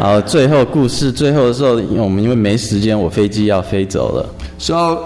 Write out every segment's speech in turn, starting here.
好，最后故事最后的时候，我们因为没时间，我飞机要飞走了。 So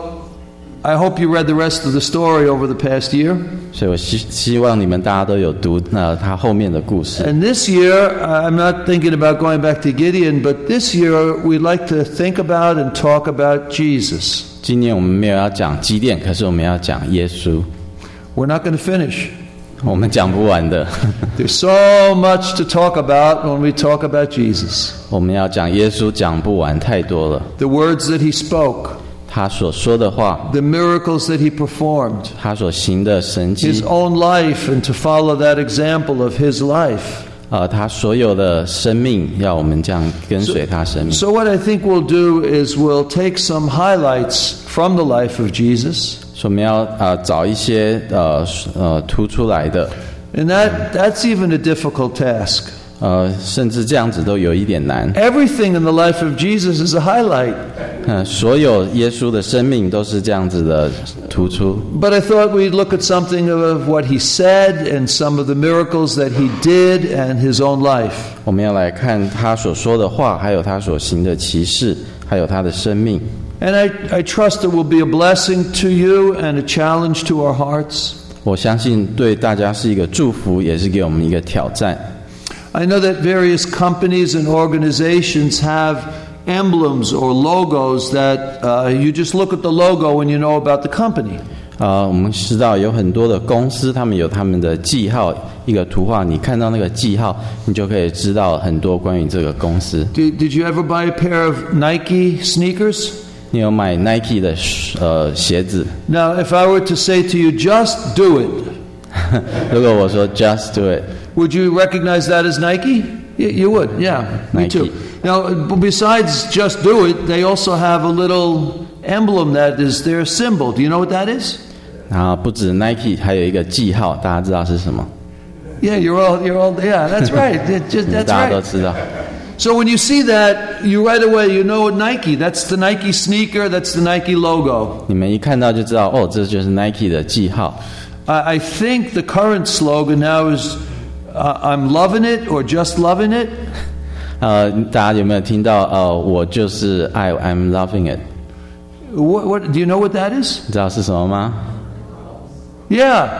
I hope you read the rest of the story over the past year. 所以我希望你们大家都有读他后面的故事。 And this year, I'm not thinking about going back to Gideon, but this year we'd like to think about and talk about Jesus. 今年我们没有要讲基甸，可是我们要讲耶稣。 We're not going to finish. 我们讲不完的。 There's so much to talk about when we talk about Jesus. 我们要讲耶稣讲不完，太多了。 The words that he spoke. 他所说的话 The miracles that he performed. 他所行的神迹 His own life and to follow that example of his life. 他所有的生命要我们这样跟随他生命。 So what I think we'll do is we'll take some highlights from the life of Jesus. 所以我们要找一些突出来的。 And that's even a difficult task. 甚至这样子都有一点难。 Everything in the life of Jesus is a highlight. 所有耶稣的生命都是这样子的突出。 But I thought we'd look at something of what he said and some of the miracles that he did and his own life. 我们要来看他所说的话，还有他所行的奇事，还有他的生命。 And I trust it will be a blessing to you and a challenge to our hearts. 我相信对大家是一个祝福，也是给我们一个挑战。 I know that various companies and organizations have emblems or logos that you just look at the logo and you know about the company. 我们知道有很多的公司，他们有他们的记号，一个图画，你看到那个记号，你就可以知道很多关于这个公司。 Did you ever buy a pair of Nike sneakers? 你有买 Nike 的鞋子？ Now, if I were to say to you, just do it. 如果我说 just do it, would you recognize that as Nike? You would, yeah, me Nike. too. Now, besides just do it, they also have a little emblem that is their symbol. Do you know what that is? 然后不止 Nike， 还有一个记号，大家知道是什么？ Yeah, you're all, yeah, that's right. That's 大家都 right. 知道。 So when you see that, you right away, you know Nike. That's the Nike sneaker, that's the Nike logo. 你们一看到就知道，这就是 Nike 的记号。 I think the current slogan now is, I'm loving it or just loving it. 大家有没有听到？我就是爱 ，I'm loving it。 What do you know what that is? 你知道是什么吗？ Yeah.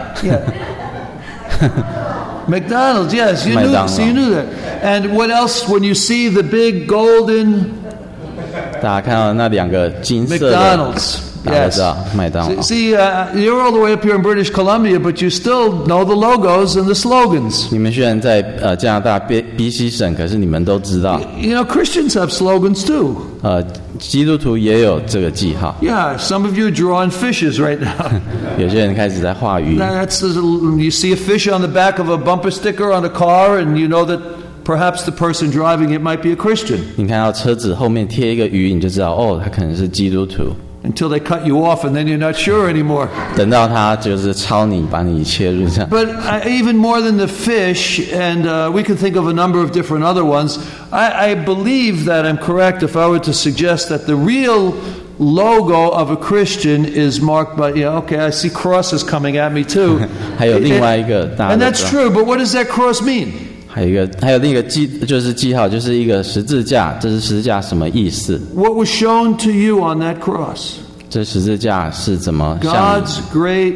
McDonald's, yes, you knew. So you knew that. And what else? When you see the big golden 大家看到那两个金色的 McDonald's, 大家 yes. 知道麦当劳。 See, you're all the way up here in British Columbia, but you still know the logos and the slogans. 你们虽然在加拿大 BC 省，可是你们都知道， You know, Christians have slogans too. 基督徒也有这个记号。 Yeah, some of you are drawing fishes right now. 有些人开始在画鱼。 That's you see a fish on the back of a bumper sticker on a car, and you know that perhaps the person driving it might be a Christian. 你看到车子后面贴一个鱼，你就知道他可能是基督徒。 Until they cut you off, and then you're not sure anymore. 等到他就是抄你，把你切入这样。 But even more than the fish, and we can think of a number of different other ones, I believe that I'm correct if I were to suggest that the real logo of a Christian is marked by, okay, I see crosses coming at me too. 还有另外一个大家 And 都 that's 知道 true, but what does that cross mean? 还有另一个记号，就是一个十字架。这是十字架什么意思？ What was shown to you on that cross? 这十字架是怎么像 God's great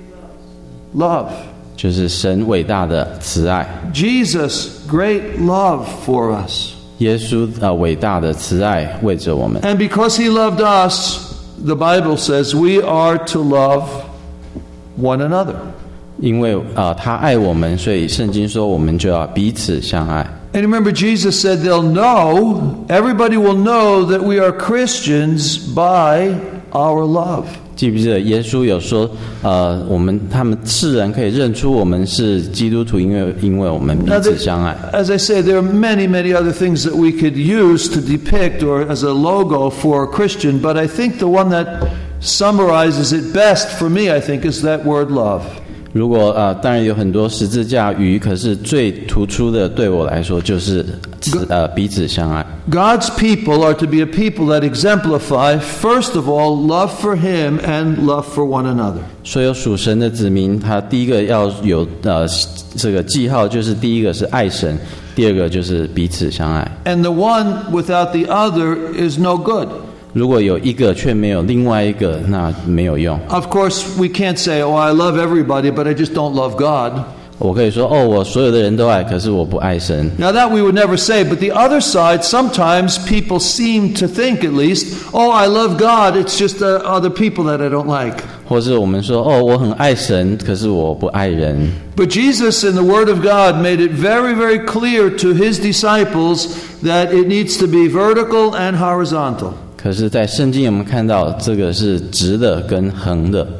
love. 就是神伟大的慈爱， Jesus' great love for us. 耶稣伟大的慈爱为着我们。 And because he loved us, the Bible says we are to love one another. 因为他爱我们，所以圣经说我们就要彼此相爱。 And remember, Jesus said everybody will know that we are Christians by our love. 记不记得耶稣有说，他们世人可以认出我们是基督徒，因为我们彼此相爱。 As I say, there are many, many other things that we could use to depict or as a logo for a Christian, but I think the one that summarizes it best for me, I think, is that word love. 如果当然有很多十字架鱼，可是最突出的对我来说就是彼此相爱。 God's people are to be a people that exemplify, first of all, love for Him and love for one another. 所有属神的子民，他第一个要有这个记号，就是第一个是爱神， 第二个就是彼此相爱。 And the one without the other is no good. 如果有一个却没有另外一个，那没有用。 Of course, we can't say, oh, I love everybody, but I just don't love God. 我可以说我所有的人都爱，可是我不爱神。 Now that we would never say, but the other side, sometimes people seem to think at least, oh, I love God, it's just the other people that I don't like. 或是我们说我很爱神，可是我不爱人。 But Jesus in the Word of God made it very, very clear to His disciples that it needs to be vertical and horizontal. 可是在圣经我们看到这个是直的跟横的。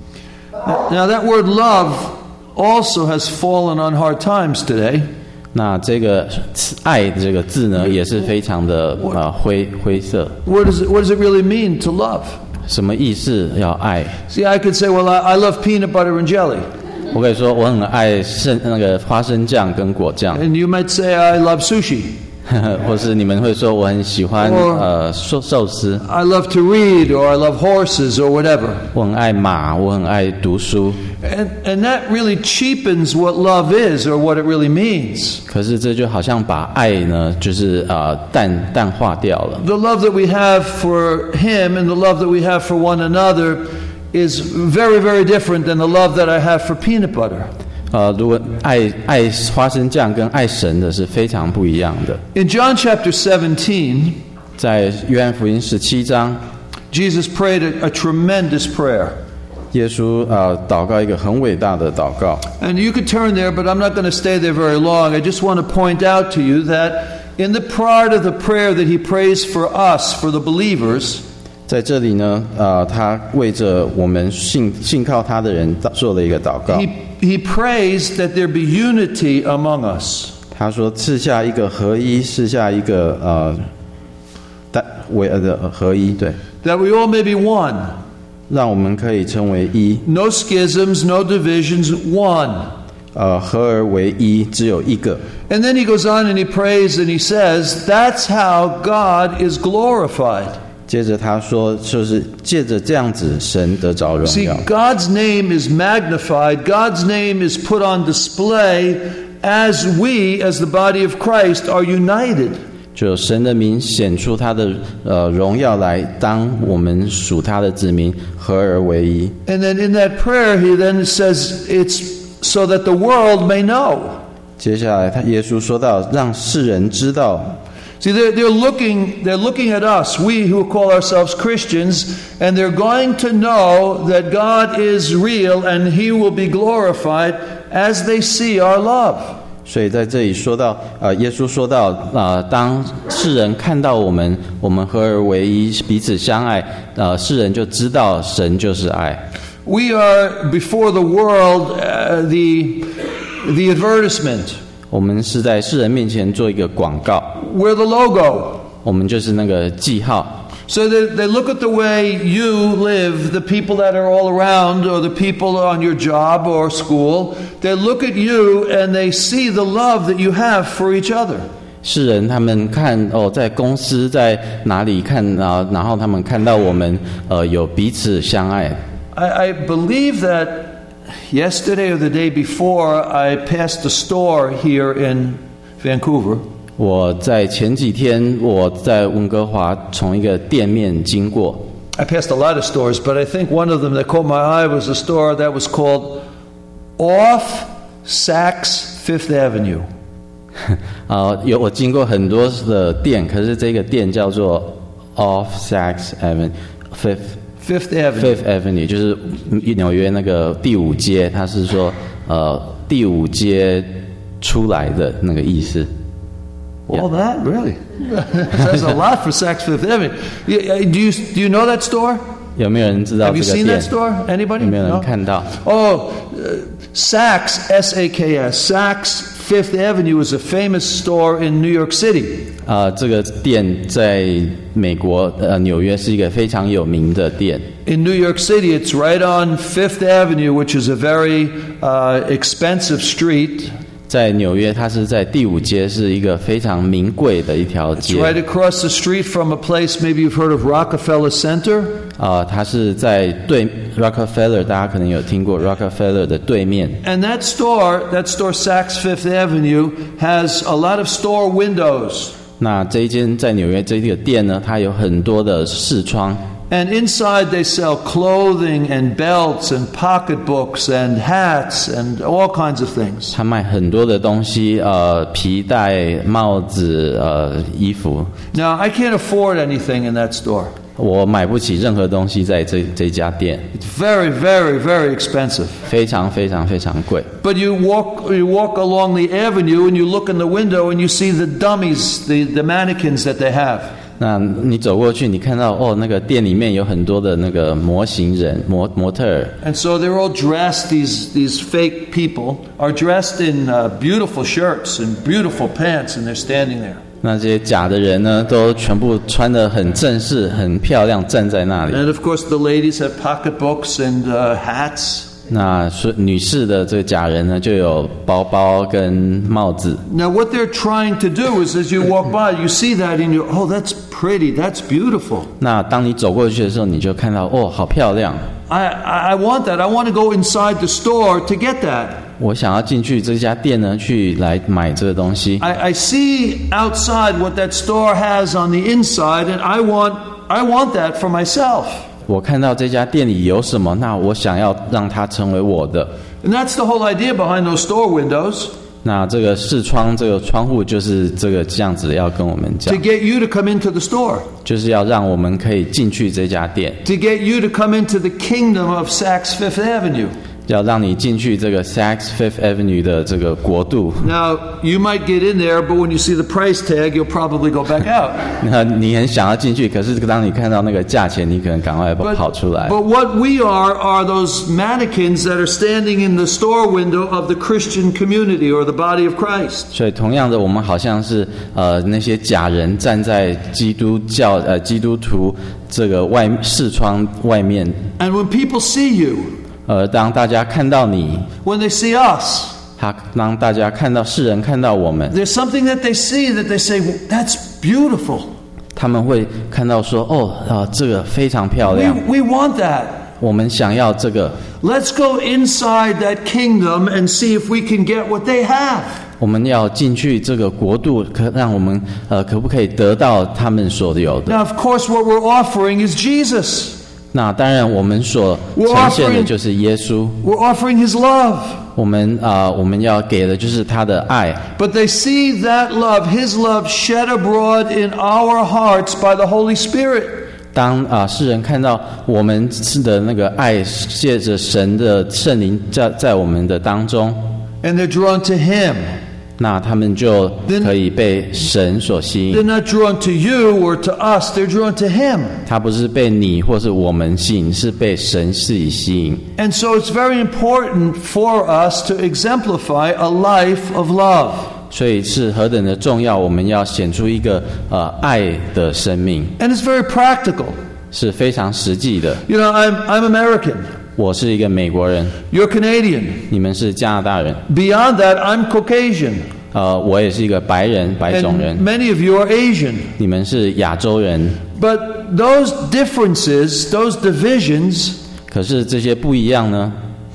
Now that word love also has fallen on hard times today. 那这个爱这个字呢，也是非常的灰色。 What does it really mean to love? 什么意思要爱？ See, I could say, well, I love peanut butter and jelly. 我可以说我很爱那个花生酱跟果酱， And you might say, I love sushi. 或是你们会说我很喜欢寿司， I love to read, or I love horses, or whatever. 我很爱馬，我很爱读书。 And that really cheapens what love is, or what it really means. 可是这就好像把爱呢，就是淡化掉了。 The love that we have for Him and the love that we have for one another is very, very different than the love that I have for peanut butter. 如果爱花生酱跟爱神的是非常不一样的。 In John chapter 17, 在约翰福音17章， Jesus prayed a tremendous prayer. 耶稣祷告一个很伟大的祷告。 And you could turn there, but I'm not going to stay there very long. I just want to point out to you that in the part of the prayer that He prays for us, for the believers, 在这里呢，他为着我们信靠他的人做了一个祷告。 He prays that there be unity among us. 他说：“赐下一个合一，赐下一个合一，对， That we all may be one. 让我们可以成为一， No schisms, no divisions, one. 合而为一，只有一个。” And then he goes on and he prays and he says, that's how God is glorified. 接着他说，就是借着这样子，神得着荣 See, 耀。 God's name is magnified. God's name is put on display as we, as the body of Christ, are united. 就神的名显出他的荣耀来，当我们属他的子民，合而为一。 And then in that prayer, he then says, it's so that the world may know. 接下来，耶稣说到，让世人知道。 See, they're looking at us, we who call ourselves Christians, and they're going to know that God is real and He will be glorified as they see our love. 所以在这里说到，耶稣说到，当世人看到我们合而为一，彼此相爱，世人就知道神就是爱。 We are before the world the advertisement. 我们是在世人面前做一个广告， We're the logo. 我们就是那个记号。 So they look at the way you live, the people that are all around, or the people on your job or school. They look at you and they see the love that you have for each other. 世人他们看在公司在哪里看然后他们看到我们有彼此相爱。 I believe that yesterday or the day before, I passed a store here in Vancouver. 我在前几天我在温哥华从一个店面经过。 I passed a lot of stores, but I think one of them that caught my eye was a store that was called Off Saks Fifth Avenue. 我经过很多的店，可是这个店叫做 Off Saks Avenue Fifth Avenue. Fifth Avenue 就是纽约那个第五街，他是说第五街出来的那个意思。 All that, really? That's a lot for Saks Fifth Avenue. Do you know that store? 有没有人知道 Have 这 you 个 seen 店？ that store? Anybody? 有没有人 No? 看到？ Oh, Saks, S-A-K-S. Saks Fifth Avenue is a famous store in New York City. 这个店在美国纽约是一个非常有名的店。 In New York City, it's right on Fifth Avenue, which is a very expensive street. 在纽约，它是在第5街，是一个非常名贵的一条 It's 街。 right across the street from a place maybe you've heard of Rockefeller Center. 它是在对 Rockefeller， 大家可能有听过 Rockefeller 的对面。 And that store Saks Fifth Avenue, has a lot of store windows. 那这一间在纽约这个店呢，它有很多的视窗。 And inside they sell clothing and belts and pocketbooks and hats and all kinds of things. 他卖很多的东西，皮带、帽子、衣服。 Now, I can't afford anything in that store. 我买不起任何东西在这家店， It's very, very, very expensive. 非常非常非常贵。 But you walk along the avenue and you look in the window and you see the dummies, the mannequins that they have. 那你走过去，你看到那个店里面有很多的那个模型人、模特儿。 And so they're all dressed, these fake people are dressed in beautiful shirts and beautiful pants, and they're standing there. 那这些假的人呢，都全部穿得很正式、很漂亮，站在那里。 And of course the ladies have pocketbooks and hats. 那女士的这个假人呢，就有包包跟帽子。 Now what they're trying to do is, as you walk by, you see that and you, oh, that's pretty, that's beautiful. 那当你走过去的时候，你就看到好漂亮。 I want that. I want to go inside the store to get that. 我想要进去这家店呢，来买这个东西。 I see outside what that store has on the inside, and I want that for myself. 我看到这家店里有什么，那我想要让它成为我的。 And that's the whole idea behind those store windows, 那这个视窗，这个窗户就是这样子要跟我们讲 to， get you to come into the store, 就是要让我们可以进去这家店， to get you to come into the kingdom of Saks Fifth Avenue. 要让你进去这个 Saks Fifth Avenue 的这个国度。 Now, you might get in there, but when you see the price tag, you'll probably go back out. 那你很想要进去，可是当你看到那个价钱，你可能赶快跑出来。 But what we are those mannequins that are standing in the store window of the Christian community or the body of Christ. 所以同样的，我们好像是那些假人站在基督徒这个视窗外面。 And when people see you, 当大家看到你， when they see us, 当大家世人看到我们， there's something that they see that they say, that's beautiful. 他们会看到说，这个非常漂亮， We want that. 我们想要这个。 Let's go inside that kingdom and see if we can get what they have. 我们要进去这个国度，让我们可不可以得到他们所有的？ Now, of course, what we're offering is Jesus. 那当然，我们所呈现的就是耶稣。 We're offering His love. 我们要给的就是他的爱。 But they see that love, His love, shed abroad in our hearts by the Holy Spirit. 当世人看到我们的那个爱，借着神的圣灵在我们的当中， And they're drawn to Him. 那他们就可以被神所吸引。 They're not drawn to you or to us, they're drawn to Him. 他不是被你或是我们吸引，是被神自己吸引。 And so it's very important for us to exemplify a life of love. 所以是何等的重要，我们要显出一个爱的生命， And it's very practical. 是非常实际的。 You know, I'm American. 我是一个美国人， You're Canadian. 你们是加拿大人， Beyond that, I'm Caucasian. 我也是一个白种人 And，many of you are Asian. 你们是亚洲人。 But those differences, those divisions, 可是这些不一样呢，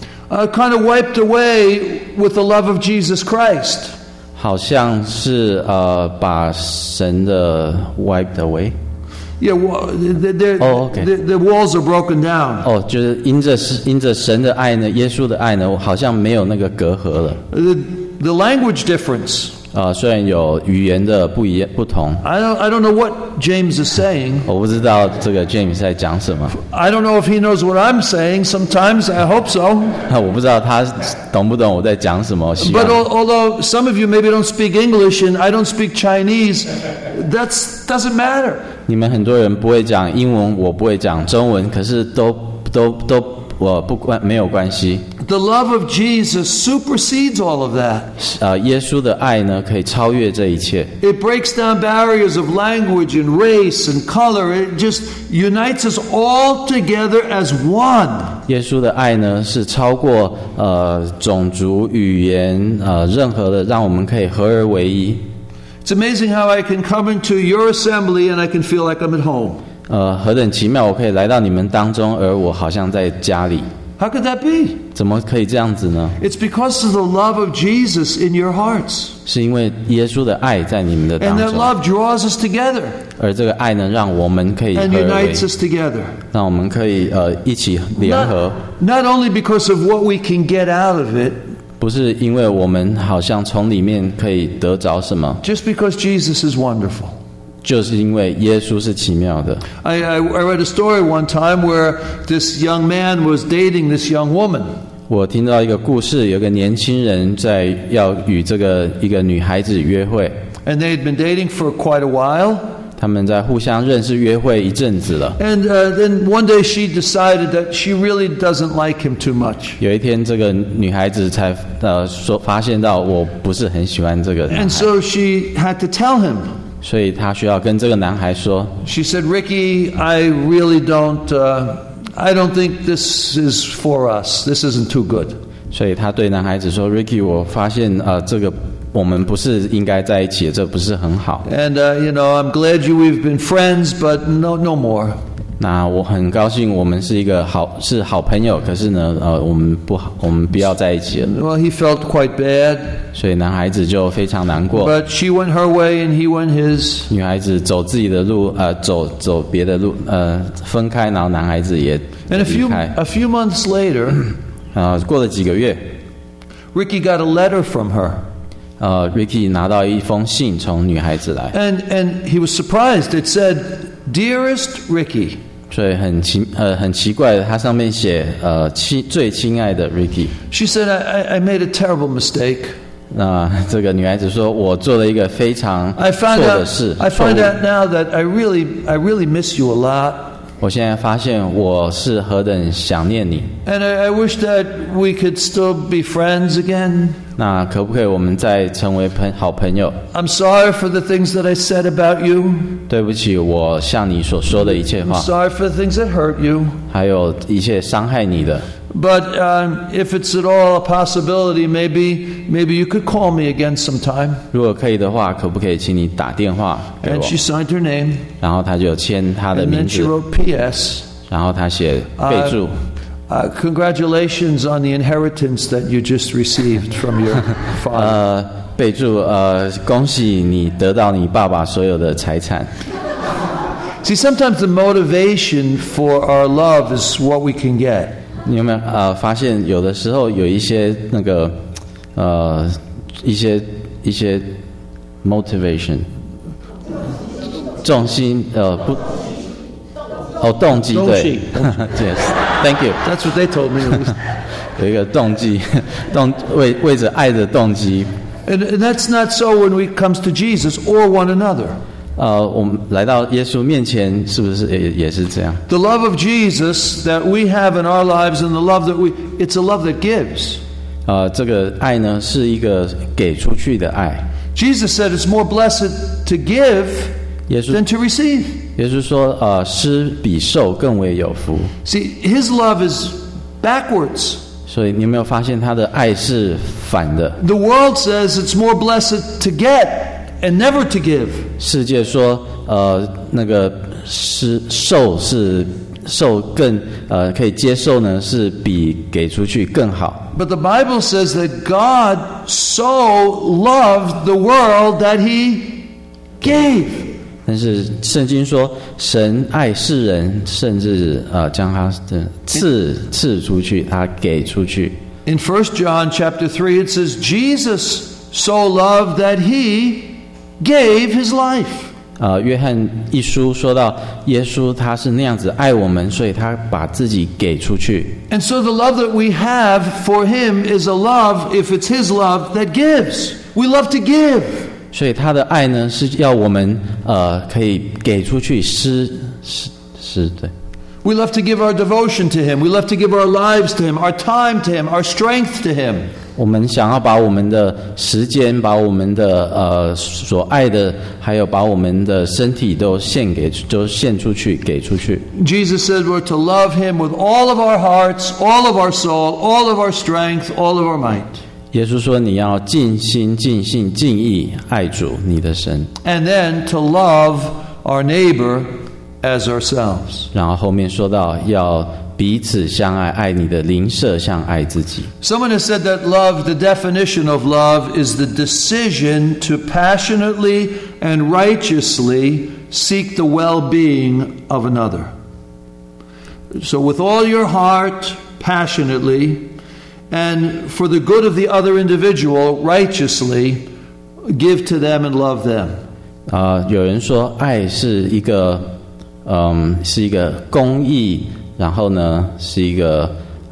kind of wiped away with the love of Jesus Christ. 好像是把神的 wiped away。 Yeah, okay. the walls are broken down. 就是因着神的爱呢，耶稣的爱呢，好像没有那个隔阂了。 The language difference. 虽然有语言的不同， I don't know what James is saying. 我不知道这个 James 在讲什么。 I don't know if he knows what I'm saying. Sometimes I hope so. 我不知道他懂不懂我在讲什么。 But although some of you maybe don't speak English and I don't speak Chinese, that doesn't matter. 你们很多人不会讲英文，我不会讲中文，可是都我没有关系。 The love of Jesus supersedes all of that. 耶稣的爱呢，可以超越这一切。 It breaks down barriers of language and race and color. It just unites us all together as one. 耶稣的爱呢，是超过种族、语言任何的，让我们可以合而为一。 It's amazing how I can come into your assembly and I can feel like I'm at home. 何等奇妙！我可以来到你们当中，而我好像在家里。 How could that be? 怎么可以这样子呢？ It's because of the love of Jesus in your hearts. 是因为耶稣的爱在你们的当 And that 中， love draws us together 而这个爱呢，让我们可以合 and 而为 unites us together. 让我们可以一起联合。 Not only because of what we can get out of it, 不是因为我们好像从里面可以得着什么， just because Jesus is wonderful. 就是因为耶稣是奇妙的。 I read a story one time where this young man was dating this young woman. 我听到一个故事，有个年轻人要与一个女孩子约会， And they had been dating for quite a while. 他们在互相认识约会一阵子了。 And then one day she decided that she really doesn't like him too much. 有一天，这个女孩子才发现到我不是很喜欢这个男孩， And so she had to tell him. 所以她需要跟这个男孩说。 She said, Ricky, I really I don't think this is for us. This isn't too good. 所以她对男孩子说 ：“Ricky， 我发现这个我们不是应该在一起的，这不是很好。 And, I'm glad we've been friends, but no more. 那我很高兴我们是好朋友，可是呢，我们不要在一起了。 Well, he felt quite bad, 所以男孩子就非常难过。 but she went her way and he went his. 女孩子走自己的路，走别的路，分开，然后男孩子也 And 离开。 a few months later, 过了几个月， Ricky got a letter from her. Ricky 拿到一封信从女孩子来， And he was surprised. It said, Dearest Ricky. 所以很奇怪的，它上面写最亲爱的 Ricky。 She said, I made a terrible mistake. 那这个女孩子说，我做了一个非常 I 错 find 的 out 事， I 错 find 误。 out now that I really miss you a lot. 我现在发现我是何等想念你。 And I wish that we could still be friends again. 那可不可以我们再成为好朋友？ I'm sorry for the things that I said about you. 对不起，我向你所说的一切 I'm 话， sorry for the things that hurt you. 还有一切伤害你的。 But if it's at all a possibility, maybe you could call me again sometime. 如果可以的话，可不可以请你打电话给 And 我？ she signed her name. 然后他就签他的 And 名 then she 字， wrote P.S. 然后他写备注。 Congratulations on the inheritance that you just received from your father. 备注恭喜你得到你爸爸所有的财产。 See, sometimes the motivation for our love is what we can get. 你有没有发现有的时候有一些那个一些 motivation 重心动机对yes thank you That's what they told me. At least. 有一个动机为着爱的动机。 And that's not so when it comes to Jesus or one another. 我们来到耶稣面前，是不是也是这样？ The love of Jesus that we have in our lives and the love that it's a love that gives. 这个爱呢，是一个给出去的爱。 Jesus said it's more blessed to give 耶稣 than to receive. 耶稣说，施比受更为有福。 See, his love is backwards. 所以你有没有发现他的爱是反的？ The world says it's more blessed to get and never to give. 世界说，那个受更可以接受呢，是比给出去更好。 But the Bible says that God so loved the world that he gave. 但是圣经说，神爱世人，甚至将他的赐出去，他给出去。 In 1 John chapter 3 it says Jesus so loved that he gave his life. 约翰一书说到，耶稣他是那样子爱我们，所以他把自己给出去。 And so the love that we have for him is a love, if it's his love, that gives. We love to give. 所以他的爱呢，是要我们可以给出去施对。 We love to give our devotion to Him. We love to give our lives to Him, our time to Him, our strength to Him. 我们想要把我们的时间，把我们的所爱的，还有把我们的身体都献出去，给出去。 Jesus said we're to love Him with all of our hearts, all of our soul, all of our strength, all of our might. 耶稣说：“你要尽心、尽性、尽意爱主你的神。” And then to love our neighbor as ourselves. 然后后面说到要彼此相爱，爱你的邻舍像爱自己。 Someone has said that love, the definition of love, is the decision to passionately and righteously seek the well-being of another. So with all your heart, passionately, and for the good of the other individual, righteously, give to them and love them. 有人说爱是一个公义，然后呢是一个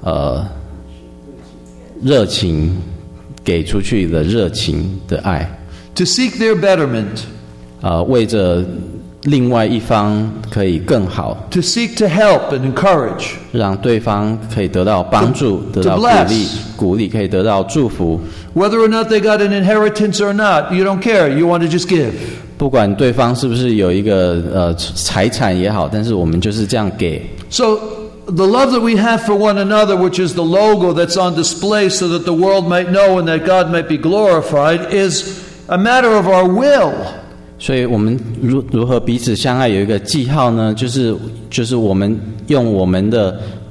热情，给出去的热情的爱。 To seek their betterment. 为着另外一方可以更好。 To seek to help and encourage. 让对方可以得到帮助，得到鼓励，可以得到祝福。 Whether or not they got an inheritance or not, you don't care. You want to just give. 不管对方是不是有一个财产也好，但是我们就是这样给。 So the love that we have for one another, which is the logo that's on display so that the world might know and that God might be glorified, is a matter of our will. 所以我们如何彼此相爱有一个记号呢？就是我们用我们的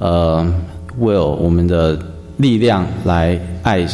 will， 我们的力量来爱。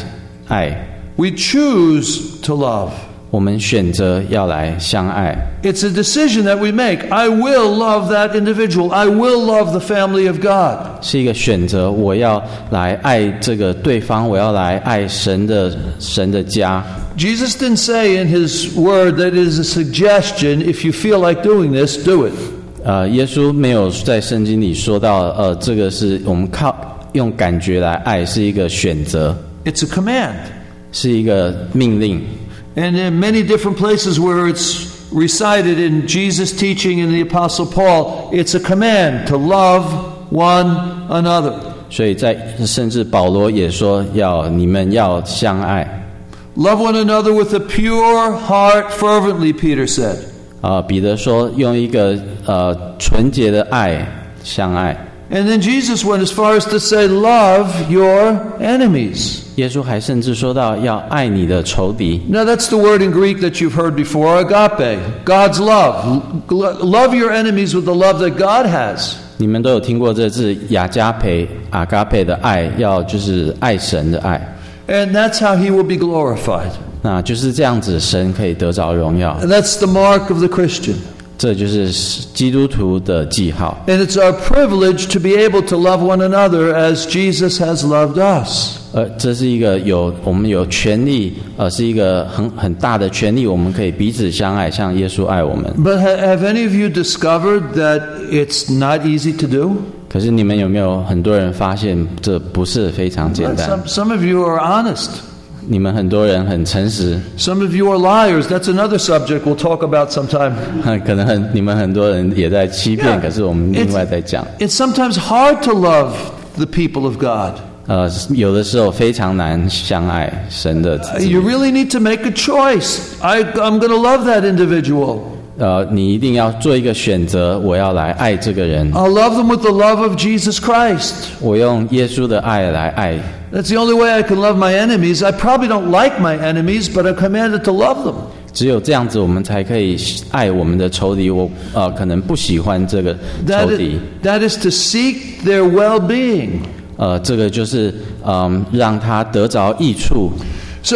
We choose to love. 我们选择要来相爱。 It's a decision that we make. I will love that individual. I will love the family of God. 是一个选择，我要来爱这个对方，我要来爱神的家。 Jesus didn't say in His word that it is a suggestion. If you feel like doing this, do it. 耶稣没有在圣经里说到，这个是我们用感觉来爱，是一个选择。 It's a command. 是一个命令。 And in many different places where it's recited in Jesus' teaching and the Apostle Paul, it's a command to love one another. 所以甚至保罗也说你们要相爱。 Love one another with a pure heart fervently, Peter said. 彼得说用一个纯洁的爱相爱。 And then Jesus went as far as to say, love your enemies. 耶稣还甚至说到要爱你的仇敌。 Now that's the word in Greek that you've heard before, agape, God's love. Love your enemies with the love that God has. 你们都有听过这字雅加培阿嘎培的爱，就是爱神的爱。 And that's how He will be glorified. 那就是这样子，神可以得着荣耀。 And that's the mark of the Christian. 这就是基督徒的记号。 And it's our privilege to be able to love one another as Jesus has loved us. 这是一个我们有权利，是一个很大的权利，我们可以彼此相爱，像耶稣爱我们。 But have any of you discovered that it's not easy to do? 可是你们有没有很多人发现这不是非常简单？ Some of you are honest. 你们很多人很诚实。 Some of you are liars. That's another subject we'll talk about sometime. 可能你们很多人也在欺骗，可是我们另外在讲。 It's sometimes hard to love the people of God. 有的时候非常难相爱神的子民。 You really need to make a choice. I'm going to love that individual. 你一定要做一个选择，我要来爱这个人。 I'll love them with the love of Jesus Christ. 我用耶稣的爱来爱。 That's the only way I can love my enemies. I probably don't like my enemies, but I'm commanded to love them. 只有这样子，我们才可以爱我们的仇敌。我可能不喜欢这个仇敌。 That is to seek their well-being. 这个就是让他得着益处。 So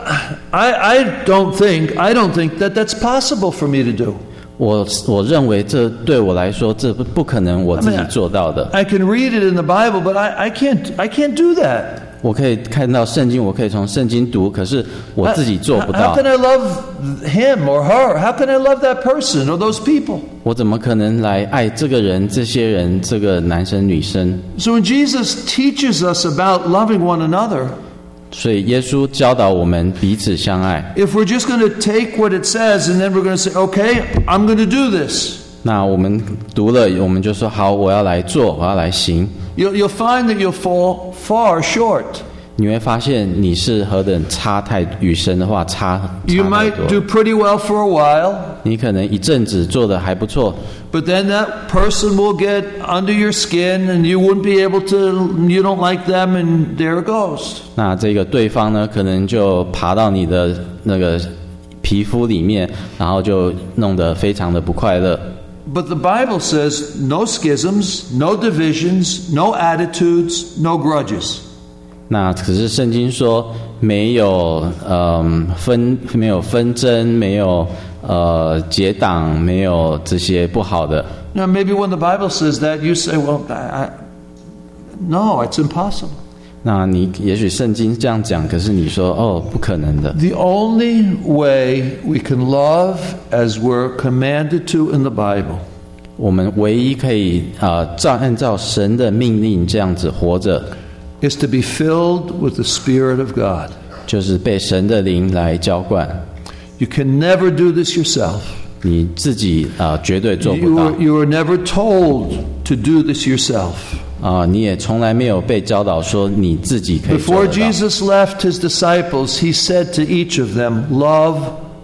I don't think that that's possible for me to do. 我认为这对我来说这不可能我自己做到的。 I can read it in the Bible, but I can't do that. 我可以看到圣经，我可以从圣经读，可是我自己做不到。 How can I love him or her? How can I love that person or those people? 我怎么可能来爱这个人、这些人、这个男生、女生？ So when Jesus teaches us about loving one another, 所以耶稣教导我们彼此相爱。 if we're just going to take what it says and then we're going to say, okay, I'm going to do this. 那我们读了，我们就说好，我要来做，我要来行。 You'll find that you'll fall far short. 你会发现你是何等与神的话差 You 太 might 多。 do pretty well for a while, 你可能一阵子做的还不错， but then that person will get under your skin and you won't be able to, you don't like them, and there it goes. 那这个对方呢，可能就爬到你的那个皮肤里面，然后就弄得非常的不快乐。 But the Bible says no schisms, no divisions, no attitudes, no grudges. 那可是圣经说没有纷争，没有结党，没有这些不好的。 Now, maybe when the Bible says that, you say, well, no, it's impossible. 那你也许圣经这样讲，可是你说哦，不可能的。 The only way we can love as we're commanded to in the Bible 我们唯一可以按照神的命令这样子活着， is to be filled with the Spirit of God. 就是被神的灵来浇灌。 You can never do this yourself. 你自己绝对做不到。 You were never told to do this yourself. 你也从来没有被教导说你自己可以做 Before 得到。 Jesus left his disciples, he said to each of them, love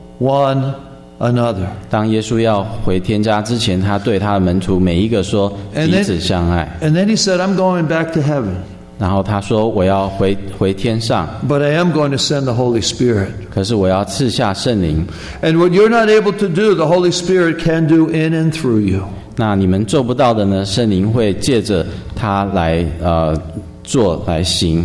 one another. 当耶稣要回天家之前，他对他的门徒每一个说 And 彼此相爱。 And then he said, I'm going back to heaven, 然后他说我要回天上， but I am going to send the Holy Spirit. 可是我要赐下圣灵。 And what you're not able to do, the Holy Spirit can do in and through you. 那你们做不到的呢，圣灵会借着他来做来行。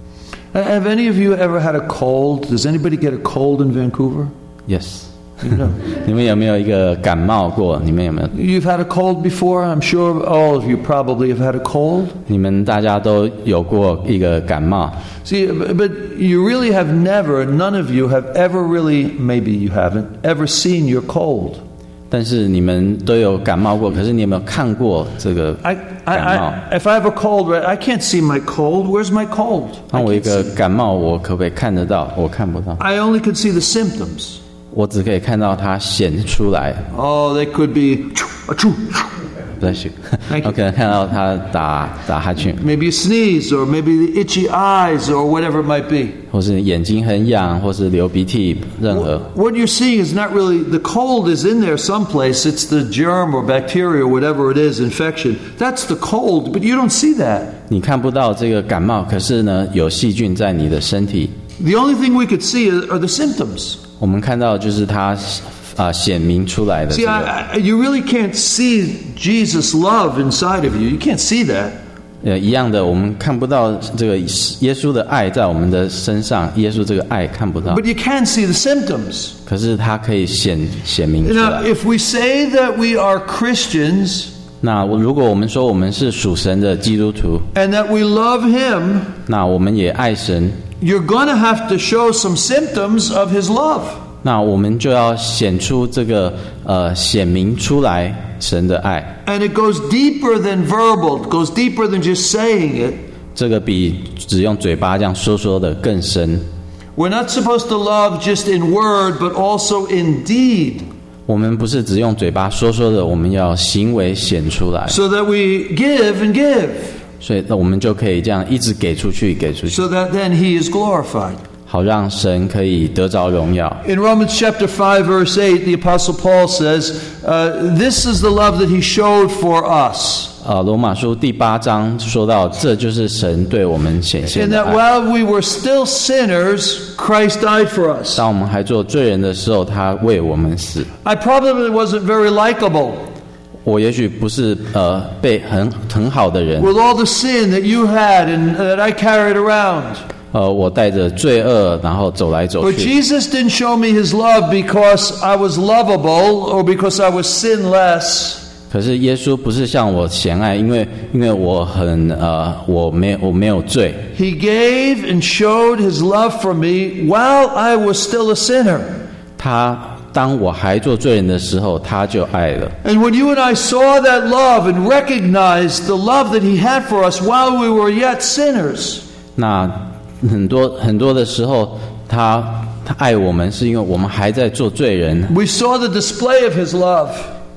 Have any of you ever had a cold? Does anybody get a cold in Vancouver? Yes， You know. 你们有没有一个感冒过？你们有没有？ You've had a cold before? I'm sure all of you probably have had a cold. 你们大家都有过一个感冒。 See, but you really have never, none of you have ever really, maybe you haven't, ever seen your cold. 但是你们都有感冒过，可是你有没有看过这个感冒？ If I have a cold, right, I can't see my cold. Where's my cold? 那我一个感冒，我可不可以看得到？我看不到， I only can see the symptoms. 我只可以看到它显出来。 Oh, they could be, 不太行 Thank you. 我可能看到它打哈欠， maybe you sneeze, or maybe the itchy eyes, or whatever it might be. 或是眼睛很痒，或是流鼻涕，任何。 What you're seeing is not really, the cold is in there someplace. It's the germ or bacteria or whatever it is, infection. That's the cold, but you don't see that. 你看不到这个感冒，可是呢，有细菌在你的身体。 The only thing we could see are the symptoms. 我们看到就是它显明出来的这 See, 个。 you really can't see Jesus' love inside of you. You can't see that. 一样的，我们看不到这个耶稣的爱在我们的身上，耶稣这个爱看不到， But you can see the symptoms. 可是它可以显明出 Now, 来。 if we say that we are Christians 那如果我们说我们是属神的基督徒， and that we love Him, 那我们也爱神， you're going to have to show some symptoms of His love. 那我们就要显出这个显明出来神的爱。 And it goes deeper than verbal. It goes deeper than just saying it. 这个比只用嘴巴这样说的更深。 We're not supposed to love just in word, but also in deed, 我们不是只用嘴巴说的，我们要行为显出来， so that we give and give, 所以我们就可以这样一直给出去，给出去， so that then He is glorified. 好让神可以得着荣耀。 In Romans chapter 5, verse 8, the Apostle Paul says, this is the love that He showed for us. 罗马书第8章说到，这就是神对我们显现 In 的 that 爱。 while we were still sinners, Christ died for us. 当我们还做罪人的时候，他为我们死。 I probably wasn't very likable 我也许不是被很好的人， with all the sin that you had and that I carried around. 我带着罪恶，然后走来走 But 去。 Jesus didn't show me His love because I was lovable or because I was sinless. 可是耶稣不是向我显爱，因为我我没有罪。 He gave and showed His love for me while I was still a sinner. 他当我还做罪人的时候，他就爱了。 And when you and I saw that love and recognized the love that He had for us while we were yet sinners, 那很多的时候，他爱我们，是因为我们还在做罪人。 we saw the display of His love.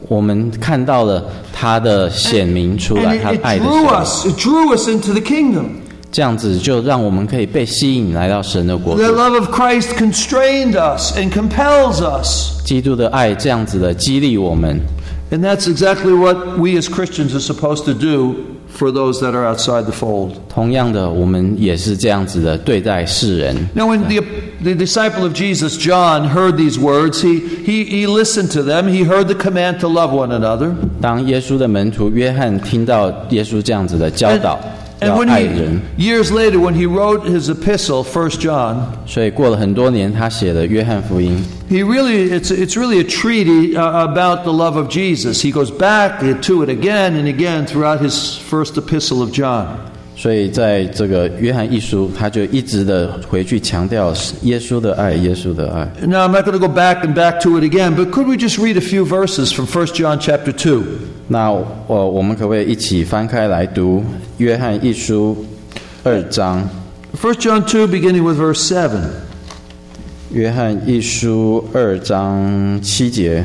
我们看到了他的显明出来， And 他 it 爱的 it drew us into the kingdom. 这样子就让我们可以被吸引来到神的国度。 The love of Christ constrained us and compels us. 基督的爱这样子的激励我们， And that's exactly what we as Christians are supposed to do for those that are outside the fold. 同样的，我们也是这样子的对待世人。 Now, when the disciple of Jesus, John, heard these words, he listened to them. He heard the command to love one another. 当耶稣的门徒约翰听到耶稣这样子的教导， And 要 when 爱人， years later, when he wrote his epistle, 1 John, 所以过了很多年，他写了约翰福音。 it's really a treaty about the love of Jesus. He goes back to it again and again throughout his first epistle of John. 所以在这个约翰一书，他就一直的回去强调耶稣的爱，耶稣的爱。 Now, I'm not going to go back to it again, but could we just read a few verses from 1 John chapter 2? 那我们可不可以一起翻开来读约翰一书2章？ 1 John 2, beginning with verse 7. 约翰一书2章7节。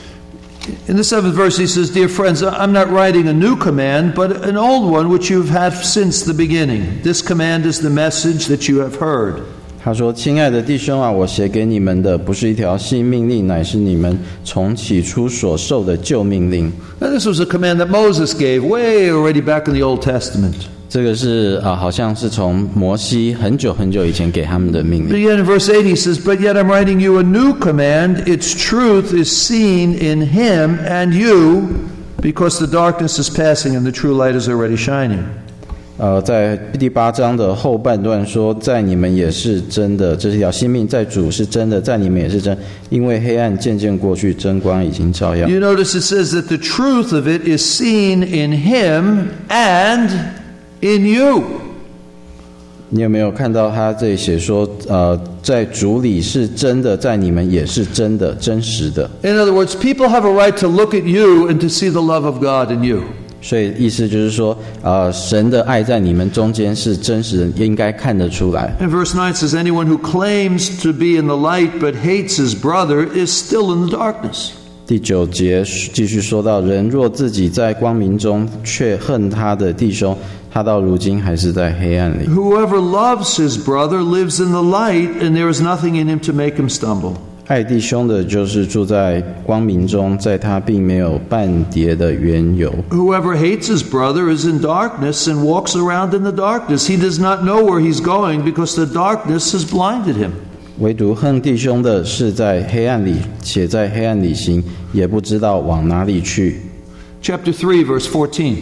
In the 7th verse, he says, Dear friends, I'm not writing a new command, but an old one which you've had since the beginning. This command is the message that you have heard. 他说：“亲爱的弟兄啊，我写给你们的不是一条新命令，乃是你们从起初所受的旧命令。” Now, this was a command that Moses gave way already back in the Old Testament. 这个是好像是从摩西很久很久以前给他们的命 But 令。 yet in verse 8 he says, But yet I'm writing you a new command. Its truth is seen in him and you, because the darkness is passing and the true light is already shining. 在第8章的后半段说，在你们也是真的，这是一条新命，在主是真的，在你们也是真，因为黑暗渐渐过去，真光已经照耀。 You notice it says that the truth of it is seen in him and in you. 你有没有看到他这里写说，在主里是真的，在你们也是真的、真实的。 In other words, people have a right to look at you and to see the love of God in you. 所以意思就是说，神的爱在你们中间是真实的，应该看得出来。 And verse 9 says, Anyone who claims to be in the light but hates his brother is still in the darkness. 第9节继续说到，人若自己在光明中，却恨他的弟兄，他到如今还是在黑暗里。 Whoever loves his brother lives in the light, and there is nothing in him to make him stumble. 爱弟兄的，就是住在光明中，在他并没有半跌的缘由。 Whoever hates his brother is in darkness and walks around in the darkness. He does not know where he's going because the darkness has blinded him. 唯独恨弟兄的，是在黑暗里，且在黑暗里行，也不知道往哪里去。 Chapter 3, verse 14.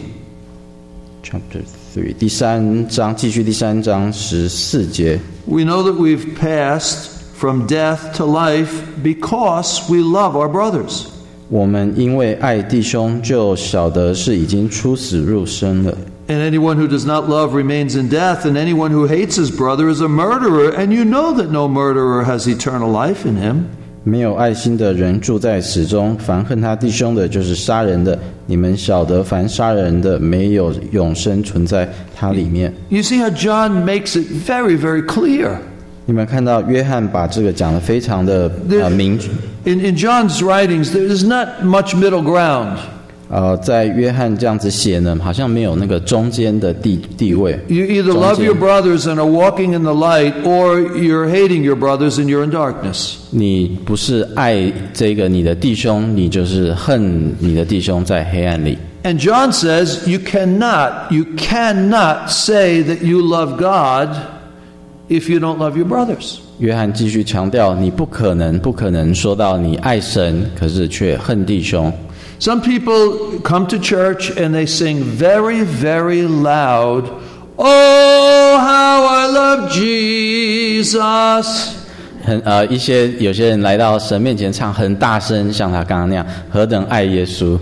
Chapter 3, 第3章，继续第3章14节。 We know that we've passed from death to life because we love our brothers. 我们因为爱弟兄，就晓得是已经出死入生了。 And anyone who does not love remains in death, and anyone who hates his brother is a murderer, and you know that no murderer has eternal life in him. 没有爱心的人住在死中，凡恨他弟兄的，就是杀人的。你们晓得，凡杀人的，没有永生存在他里面。 You see how John makes it very, very clear. 你们看到约翰把这个讲得非常的明。 In John's writings, there is not much middle ground. 在约翰这样子写呢，好像没有那个中间的地位。 You either love your brothers and are walking in the light, or you're hating your brothers and you're in darkness. 你不是爱这个你的弟兄，你就是恨你的弟兄，在黑暗里。 And John says you cannot say that you love God if you don't love your brothers. 约翰继续强调，你不可能说到你爱神，可是却恨弟兄。 Some people come to church and they sing very, very loud, "Oh, how I love Jesus." 有些人来到神面前唱很大声，像他刚刚那样，何等爱耶稣。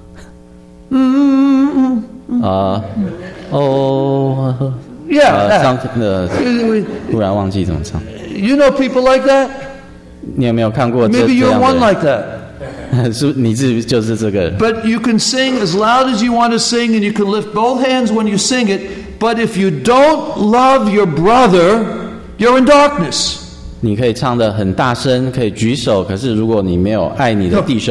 突然忘记怎么唱。 You know people like that? 你有没有看过这 Maybe 样 you're 的 one 人？ like that. 是你自己就是这个人。 But you can sing as loud as you want to sing, and you can lift both hands when you sing it. But if you don't love your brother, you're in darkness. 你可以唱得很大声，可以举手，可是如果你没有爱你的弟兄，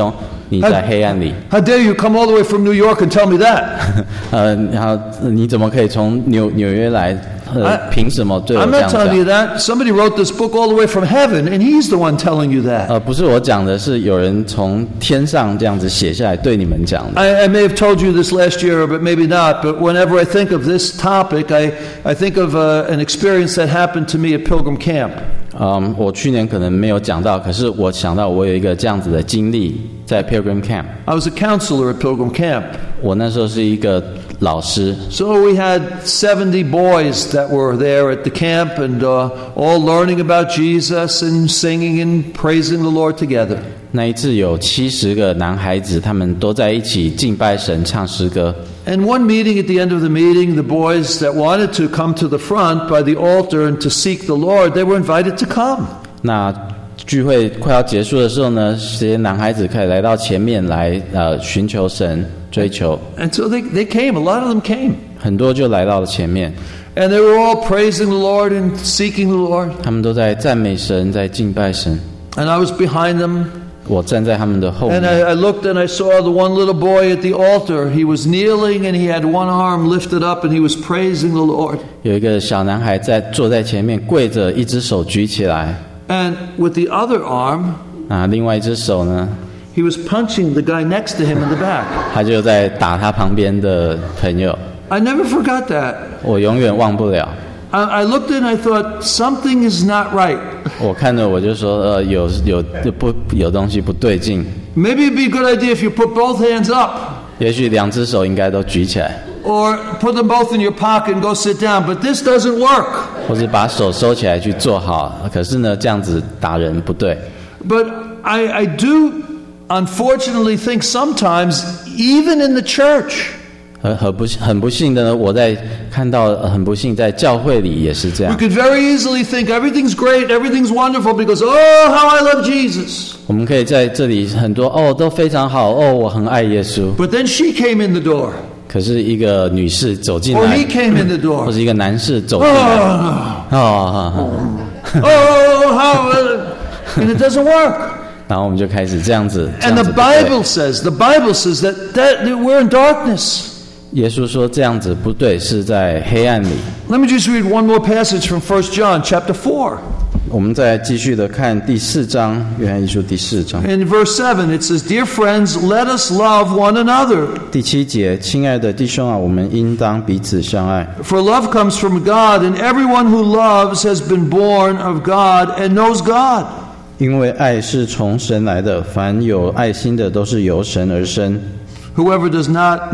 你在黑暗里。 How dare you come all the way from New York and tell me that? 然后你怎么可以从纽约来？凭什么对我 I'm 这 not 样 telling you 讲？ that. Somebody wrote this book all the way from heaven, and he's the one telling you that. 不是我讲的，是有人从天上这样子写下来对你们讲的。 I may have told you this last year, but maybe not. But whenever I think of this topic, I think of an experience that happened to me at Pilgrim Camp. 我去年可能没有讲到，可是我想到我有一个这样子的经历，在 Pilgrim Camp。 I was a counselor at Pilgrim Camp. 我那时候是一个老师， So we had 70 boys that were there at the camp and all learning about Jesus and singing and praising the Lord together. 那一次有70个男孩子，他们都在一起敬拜神、唱诗歌。 And one meeting, at the end of the meeting, the boys that wanted to come to the front by the altar and to seek the Lord, they were invited to come. 那聚会快要结束的时候呢，这些男孩子可以来到前面来寻求神、追求。 And so they came. A lot of them came. 很多就来到了前面， And they were all praising the Lord and seeking the Lord. 他们都在赞美神，在敬拜神。 And I was behind them. 我站在他们的后 And 面， I looked and I saw the one little boy at the altar. He was kneeling and he had one arm lifted up and he was praising the Lord. 有一个小男孩坐在前面，跪着，一只手举起来， And with the other arm, 另外一只手呢， he was punching the guy next to him in the back. 他就在打他旁边的朋友。 I never forgot that. 我永远忘不了。 I looked and I thought, something is not right. 我看着我就说，有东西不对劲。 Maybe it'd be a good idea if you put both hands up. 也许两只手应该都举起来， Or put them both in your pocket and go sit down. But this doesn't work. 或是把手收起来去做好。可是呢，这样子打人不对。 But I do unfortunately think sometimes, even in the church, 很不幸的呢，我在看到很不幸，在教会里也是这 we 样。 could very easily think everything's great, everything's wonderful because, oh, how I love Jesus. 我们可以在这里很多都非常好我很爱耶稣。 But then she came in the door. 可是一个女士走进 Or 来 he，came in the 或 door. 是一个男士走进来， Oh, how... And it doesn't work. 然后我们就开始这样子。这 And 样 the 子不对 Bible says that we're in darkness. 耶稣说这样子不对，是在黑暗里。 Let me just read one more passage from 1 John chapter 4. 我们再继续的看第4章，约翰一书第4章 In verse 7, it says, Dear friends, let us love one another. 第7节，亲爱的弟兄啊，我们应当彼此相爱， For love comes from God, and everyone who loves has been born of God and knows God. 因为爱是从神来的，凡有爱心的都是由神而生。 Whoever does not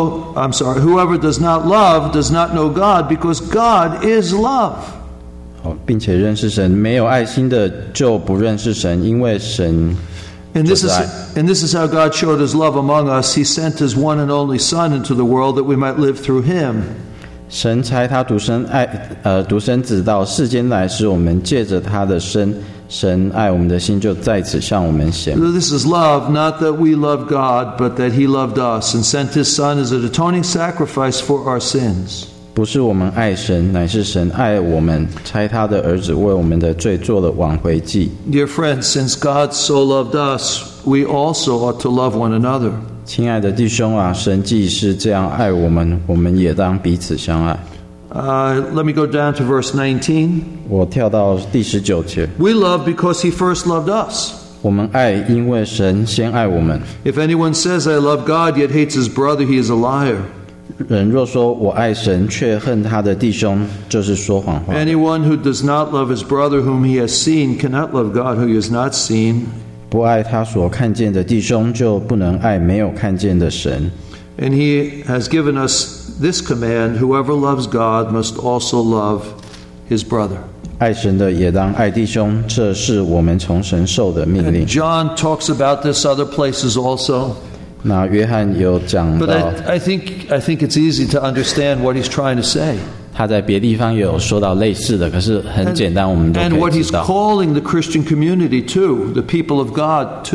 love does not know God, because God is love. 并且认识神，没有爱心的就不认识神，因为神 And 就 this 是 is 爱。 and this is how God showed his love among us. He sent his one and only Son into the world that we might live through him. 神差他独生子到世间来，使我们借着他的神爱我们的心就在此向我们显。 This is love, not that we love God, but that he loved us and sent his Son as an atoning sacrifice for our sins. 不是我们爱神，乃是神爱我们，差他的儿子为我们的罪做了挽回祭。 Dear friends, since God so loved us, we also ought to love one another. 亲爱的弟兄啊，神既是这样爱我们，我们也当彼此相爱。 Let me go down to verse 19. 我跳到第19节， We love because he first loved us. 我们爱，因为神先爱我们。 If anyone says, I love God, yet hates his brother, he is a liar. 人若说我爱神，却恨他的弟兄，就是说谎话。 Anyone who does not love his brother whom he has seen cannot love God who he has not seen. 不爱他所看见的弟兄，就不能爱没有看见的神。 And he has given us this command, whoever loves God must also love his brother. 爱神的也当爱弟兄，这是我们从神受的命令 And。John talks about this other places also. 那约翰有讲 But 到， I think it's easy to understand what he's trying to say. 他在别地方也有说到类似的，可是很简单，我们都 And 可 what 以 he's 知道。 calling the Christian community to, the people of God to.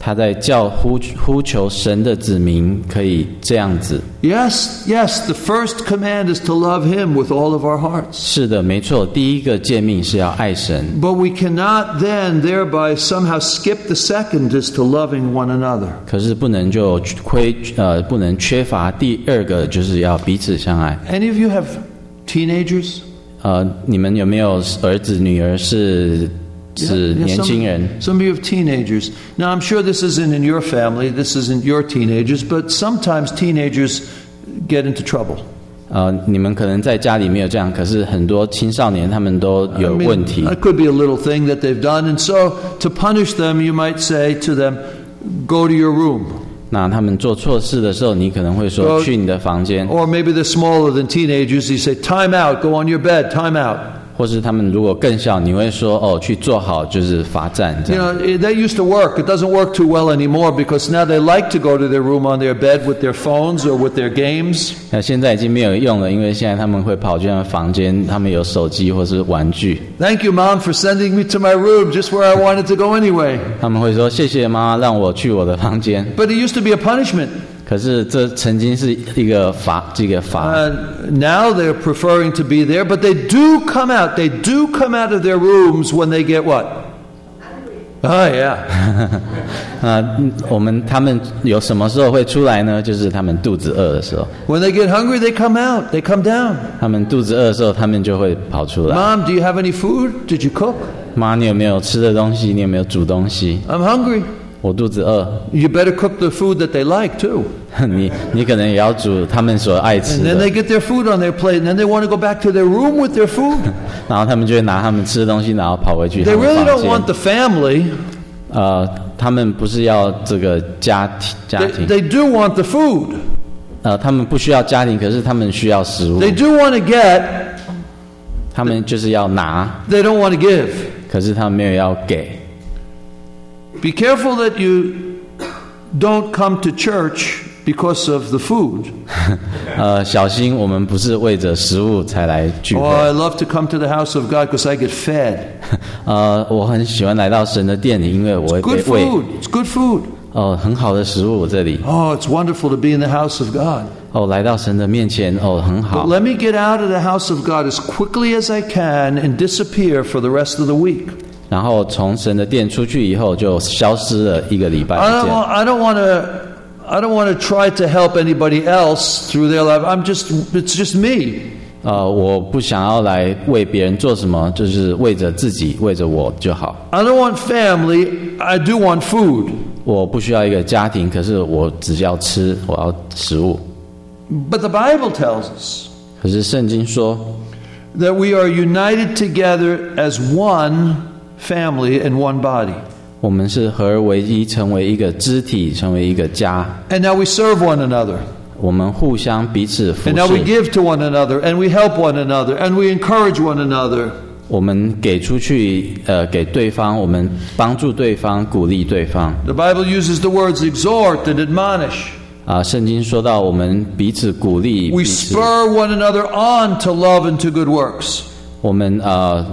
他在呼求神的子民可以这样子。 Yes, the first command is to love Him with all of our hearts. 是的，没错，第一个诫命是要爱神。 But we cannot then thereby somehow skip the second is to loving one another. 可是不能不能缺乏第二个，就是要彼此相爱。 Any of you have teenagers? 你们有没有儿子女儿是年轻人？ Some of you have teenagers. Now I'm sure this isn't in your family, this isn't your teenagers, but sometimes teenagers get into trouble. 你们可能在家里没有这样，可是很多青少年他们都有问题。 It could be a little thing that they've done, and so to punish them, you might say to them, "Go to your room." 那他们做错事的时候，你可能会说去你的房间。 Or maybe they're smaller than teenagers. You say, "Time out. Go on your bed. Time out." 或是他们如果更小，你会说去坐好，就是罚站这样。 That used to work. It doesn't work too well anymore because now they like to go to their room on their bed with their phones or with their games. 那现在已经没有用了，因为现在他们会跑进房间，他们有手机或是玩具。 Thank you, Mom, for sending me to my room just where I wanted to go anyway. 他们会说谢谢妈妈让我去我的房间。 But it used to be a punishment. 可是这曾经是一个罚。 Now they're preferring to be there, but they do come out. They do come out of their rooms when they get what? Oh yeah. 他们有什么时候会出来呢？就是他们肚子饿的时候。 When they get hungry, they come out. They come down. 他们肚子饿的时候，他们就会跑出来。 Mom, do you have any food? Did you cook? 妈，你有没有吃的东西？你有没有煮东西？ I'm hungry. 我肚子饿。 You better cook the food that they like too. 你可能也要煮他们所爱吃的。 And then they get their food on their plate, and then they want to go back to their room with their food. 然后他们就会拿他们吃的东西，然后跑回去。 They really don't want the family. 他们不是要这个家庭。 They do want the food. 他们不需要家庭，可是他们需要食物。 They do want to get. 他们就是要拿。 They don't want to give. 可是他们没有要给。 Be careful that you don't come to church because of the food. 小心我们不是为着食物才来聚会。 Oh, I love to come to the house of God because I get fed. 我很喜欢来到神的殿里，因为我会被喂。 It's good food. 很好的食物这里。 Oh, it's wonderful to be in the house of God. 来到神的面前，很好。 But let me get out of the house of God as quickly as I can and disappear for the rest of the week. 然后从神的殿出去以后，就消失了一个礼拜。 I don't want to try to help anybody else through their life. It's just me. 我不想要来为别人做什么，就是为着自己，为着我就好。 I don't want family. I do want food. 我不需要一个家庭，可是我只要吃，我要食物。 But the Bible tells us. 可是圣经说 that we are united together as one family and one body. 我们是合而为一，成为一个肢体，成为一个家。 And now we serve one another. 我们互相彼此服侍。 And now we give to one another, and we help one another, and we encourage one another. 我们给出去，给对方，我们帮助对方，鼓励对方。 The Bible uses the words exhort and admonish. 圣经说到我们彼此鼓励。 We spur one another on to love and to good works. 我们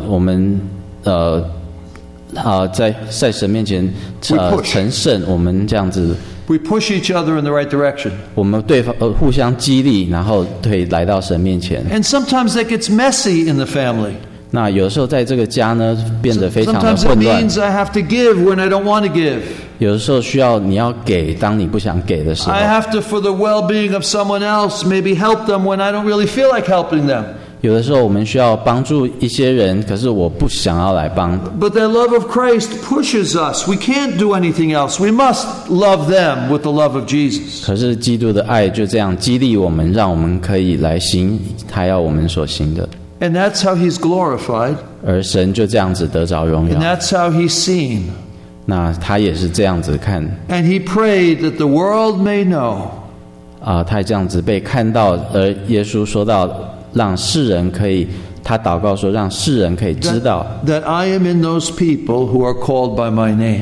在神面前成圣，我们这样子。 We push each other in the right direction. 我们对方互相激励，然后可以来到神面前。 And sometimes that gets messy in the family. 那有时候在这个家呢，变得非常的混乱。 Sometimes it means I have to give when I don't want to give. 有的时候需要你要给，当你不想给的时候。 I have to, for the well-being of someone else, maybe help them when I don't really feel like helping them. 有的时候我们需要帮助一些人，可是我不想要来帮。 But the love of Christ pushes us. We can't do anything else. We must love them with the love of Jesus. 可是基督的爱就这样激励我们，让我们可以来行他要我们所行的。 And that's how he's glorified. 而神就这样子得着荣耀。 And that's how he's seen. 那他也是这样子看。 And he prayed that the world may know. 他这样子被看到，而耶稣说到，让世人可以，他祷告说，让世人可以知道 that I am in those people who are called by my name.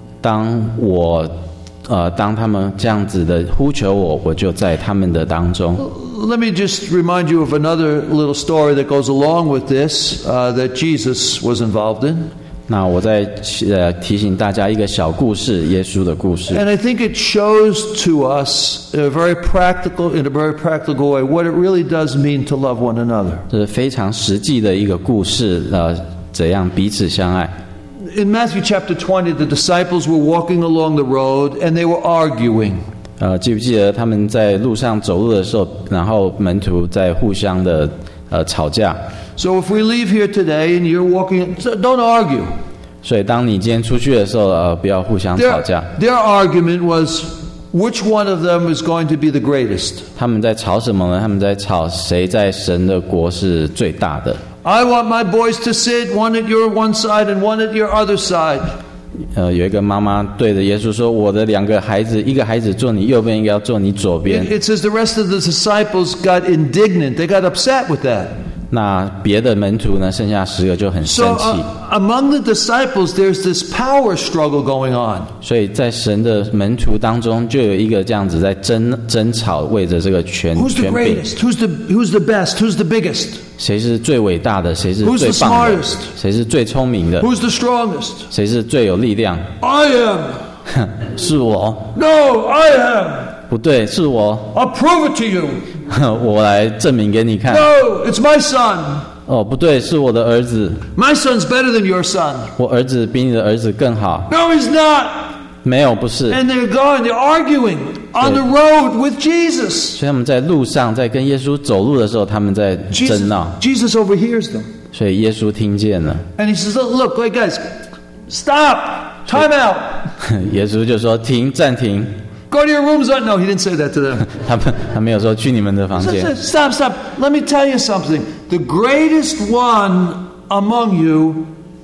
当他们这样子的呼求我，我就在他们的当中。 Let me just remind you of another little story that goes along with this that Jesus was involved in. 那我再提醒大家一个小故事，耶稣的故事。 And I think it shows to us in a very practical way what it really does mean to love one another. 这是非常实际的一个故事，怎样彼此相爱。 In Matthew chapter 20, the disciples were walking along the road and they were arguing. 记不记得他们在路上走路的时候，然后门徒在互相的吵架。 So if we leave here today and you're walking, don't argue. 所以当你今天出去的时候，不要互相吵架。 Their argument was which one of them is going to be the greatest. 他们在吵什么呢？他们在吵谁在神的国是最大的。 I want my boys to sit one at your one side and one at your other side. 有一个妈妈对着耶稣说：“我的2个孩子，一个孩子坐你右边，一个要坐你左边。” It says the rest of the disciples got indignant. They got upset with that. 那别的门徒呢？剩下10个就很生 So 气。 among the disciples, there's this power struggle going on. 所以在神的门徒当中，就有一个这样子在争吵，为着这个权 Who's the 柄， greatest? Who's the best? Who's the biggest? 谁是最伟大的？谁是 Who's 最 the 棒的 smartest?？ 谁是最聪明的？ Who's the strongest? 谁是最有力量？ I am. 是我， No, I am. 不对，是我， I'll prove it to you. 我来证明给你看。 No, it's my son. 哦，不对，是我的儿子， My son's better than your son. 我儿子比你的儿子更好。 No, he's not. 没有，不是。 And they're arguing on the road with Jesus. 所以他们在路上，在跟耶稣走路的时候，他们在争闹。 Jesus overhears them. 所以耶稣听见了， And he says, look, guys, stop, time out. 耶稣就说：“停，暂停。 Go to your rooms. No, he didn't say that to them. ” 他没有说去你们的房间。 Stop. Let me tell you something. The greatest one among you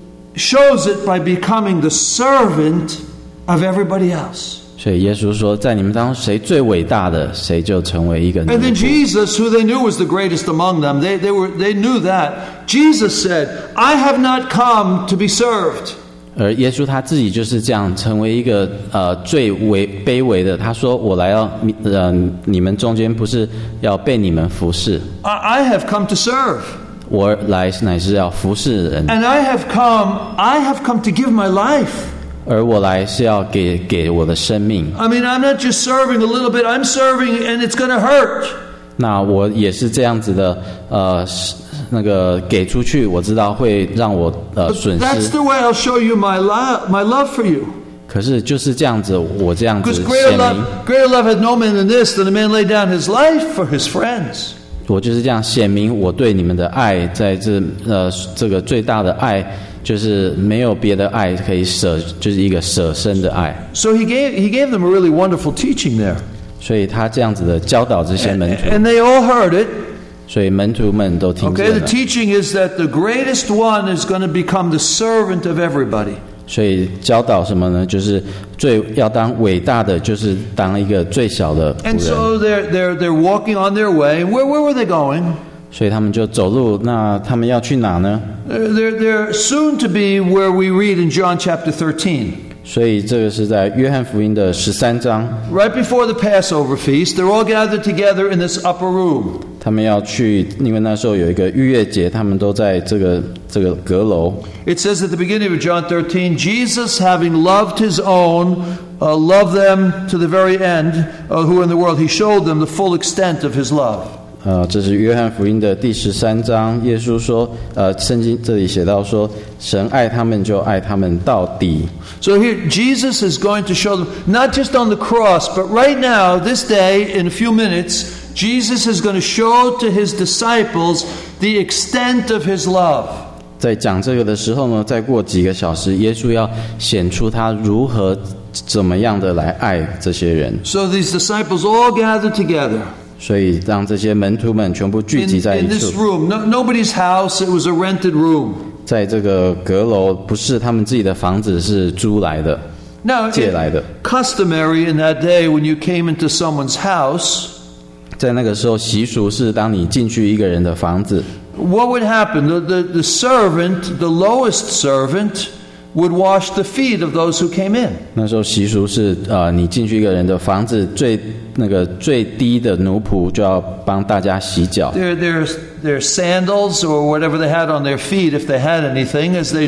shows it by becoming the servant of everybody else. 所以耶稣说，在你们当中谁最伟大的，谁就成为一个奴 And then 仆。 Jesus, who they knew was the greatest among them, they knew that. Jesus said, I have not come to be served. 而耶稣他自己就是这样，成为一个最卑微的。他说：“我来要你们中间不是要被你们服侍， I have come to serve. 我来乃是要服侍人， And I have come to give my life. 而我来是要给我的生命。 I mean, I'm not just serving a little bit. I'm serving and it's going to hurt. 那我也是这样子的，那个给出去，我知道会让我损 That's 失。 the way I'll show you my love for you. 可是就是这样子，我这样子 Because 显明， greater love had no man than this, than a man lay down his life for his friends. 我就是这样显明我对你们的爱，在这个最大的爱，就是没有别的爱可以舍，就是一个舍身的爱。 So he gave them a really wonderful teaching there. 所以他这样子的教导这些门徒， And they all heard it. 所以门徒们都听 Okay, 见 the 了。 teaching is that the greatest one is going to become the servant of everybody. 所以教导什么呢？就是要当伟大的，就是当一个最小的仆 And 人。 so they're walking on their way. Where were they going? 所以他们就走路。那他们要去哪呢？ They're soon to be where we read in John chapter 13. 所以这个是在约翰福音的13章， Right before the Passover feast, they're all gathered together in this upper room. 他们要去，因为那时候有一个逾越节，他们都在这个阁楼。 It says at the beginning of John 13, Jesus, having loved his own, loved them to the very end, who are in the world. He showed them the full extent of his love. 这是约翰福音的第13章，耶稣说，圣经这里写到说，神爱他们就爱他们到底。 So here, Jesus is going to show them, not just on the cross, but right now, this day, in a few minutes, Jesus is going to show to his disciples the extent of his love. 在讲这个的时候呢，再过几个小时，耶稣要显出他如何怎么样的来爱这些人。 So these disciples all gathered together 所以让这些门徒们全部聚集在 in 一 this 处， room. Nobody's house, it was a rented room. 在这个阁楼，不是他们自己的房子，是租来的、 Now, 借来的。 customary in that day when you came into someone's house, 在那个时候，习俗是当你进去一个人的房子， what would happen? The servant, the lowest servant, would wash the feet of those who came in. 那时候习俗是你进去一个人的房子，最低的奴仆就要帮大家洗脚。 Their sandals or whatever they had on their feet, if they had anything, as they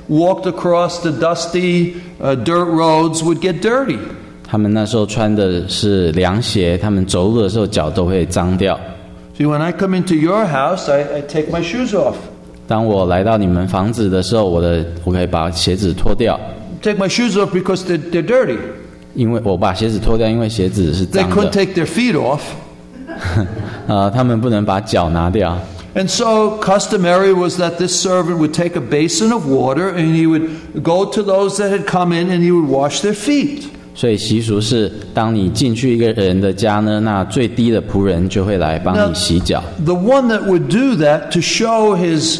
walked across the dusty dirt roads would get dirty. 他们那时候穿的是凉鞋，他们走路的时候脚都会脏掉。 See, when I come into your house, I take my shoes off. 当我来到你们房子的时候，我可以把鞋子脱掉， Take my shoes off because they're dirty. 因为我把鞋子脱掉，因为鞋子是 They 脏 couldn't 的。 take their feet off. 他们不能把脚拿掉。 And so customary was that this servant would take a basin of water and he would go to those that had come in and he would wash their feet. 所以习俗是，当你进去一个人的家呢，那最低的仆人就会来帮你洗脚。 The one that would do that to show his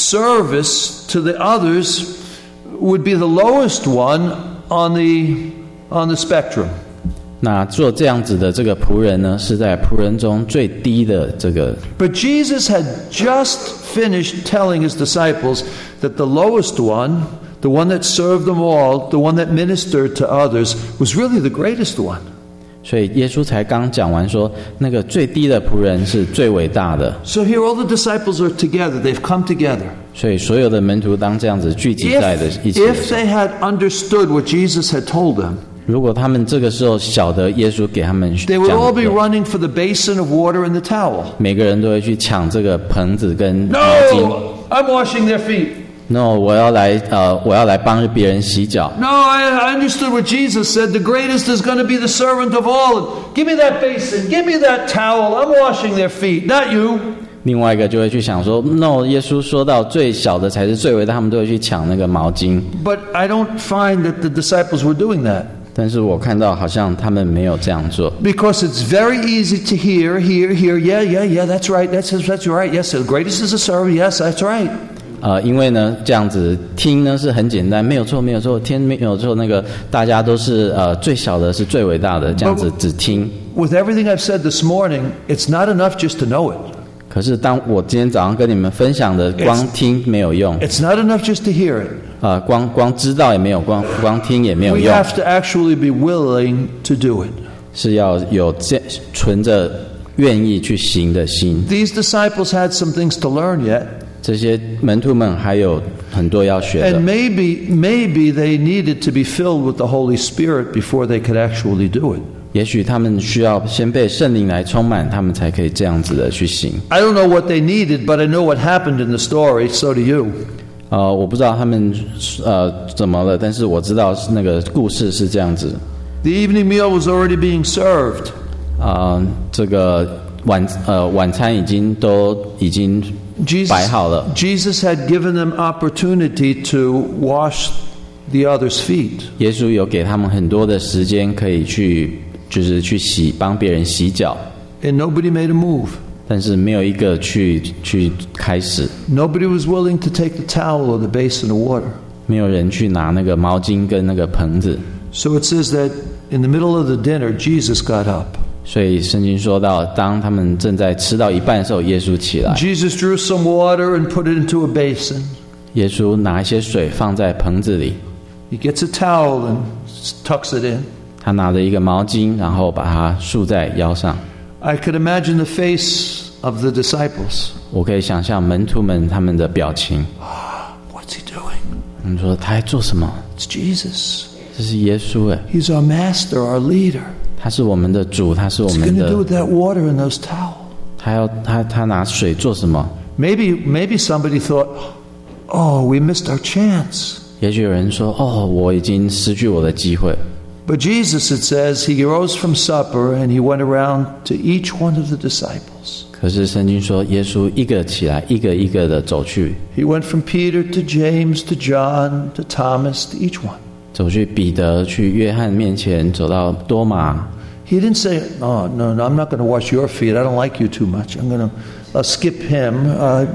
service to the others would be the lowest one on the spectrum. 那做这样子的这个仆人呢，是在仆人中最低的这个。 But Jesus had just finished telling his disciples that the lowest one, the one that served them all, the one that ministered to others, was really the greatest one. 所以耶稣才刚讲完说，那个最低的仆人是最伟大的。 So here all the disciples are together. They've come together. 所以所有的门徒当这样子聚集在的一起的 If 时候， they had understood what Jesus had told them, 如果他们这个时候晓得耶稣给他们 they would all 讲 be 的， running for the basin of water and the towel. 每个人都会去抢这个盆子跟毛巾。 No, I'm washing their feet. No， 我要来帮别人洗脚。 No, I understood what Jesus said. The greatest is going to be the servant of all. Give me that basin. Give me that towel. I'm washing their feet, not you. 另外一个就会去想说 ，No， 耶稣说到最小的才是最伟大，他们都会去抢那个毛巾。 But I don't find that the disciples were doing that. 但是我看到好像他们没有这样做， Because it's very easy to hear. Yeah, that's right. That's right. Yes, the greatest is the servant. Yes, that's right. 因为呢这样子听呢是很简单，没有错，听没有错，那个大家都是最小的是最伟大的，这样子只听。 With everything I've said this morning, it's not enough just to know it. 可是当我今天早上跟你们分享的，光听没有用， It's not enough just to hear it. 光知道也没有，光听也没有 We 用， have to actually be willing to do it. 是要有存着愿意去行的心。 These disciples had some things to learn yet. 这些门徒们还有很多要学 And 的， maybe they needed to be filled with the Holy Spirit before they could actually do it. 也许他们需要先被圣灵来充满，他们才可以这样子的去行。 I don't know what they needed, but I know what happened in the story, so do you. 我不知道他们怎么了，但是我知道那个故事是这样子。 The evening meal was already being served. 这个晚餐已经摆好了。 Jesus had given them opportunity to wash the others' feet. 耶稣有给他们很多的时间可以去帮别人洗脚， And nobody made a move. 但是没有一个去开始， Nobody was willing to take the towel or the basin of water. 没有人去拿那个毛巾跟那个盆子。 So it says that in the middle of the dinner, Jesus got up. 所以圣经说到，当他们正在吃到一半的时候，耶稣起来， Jesus drew some water and put it into a basin. 耶稣拿一些水放在盆子里， He gets a towel and tucks it in. 他拿着一个毛巾，然后把它束在腰上。 I could imagine the face of the disciples. 我可以想象门徒们他们的表情。 What's he doing? 他们说他在做什么？ It's Jesus. 这是耶稣哎， He's our master, our leader. 他是我们的主，他是我 What's he 们 going to do 的。 with that water and those towels? 他拿水做什么？ Maybe somebody thought, oh, we missed our chance. 也许有人说：“哦，我已经失去我的机会。” But Jesus, it says, he rose from supper and he went around to each one of the disciples. 可是圣经说，耶稣一个起来，一个一个的走去， He went from Peter to James to John to Thomas to each one. 走去彼得，去约翰面前，走到多马。 He didn't say, oh, no, I'm not going to wash your feet. I don't like you too much. I'm going to skip him.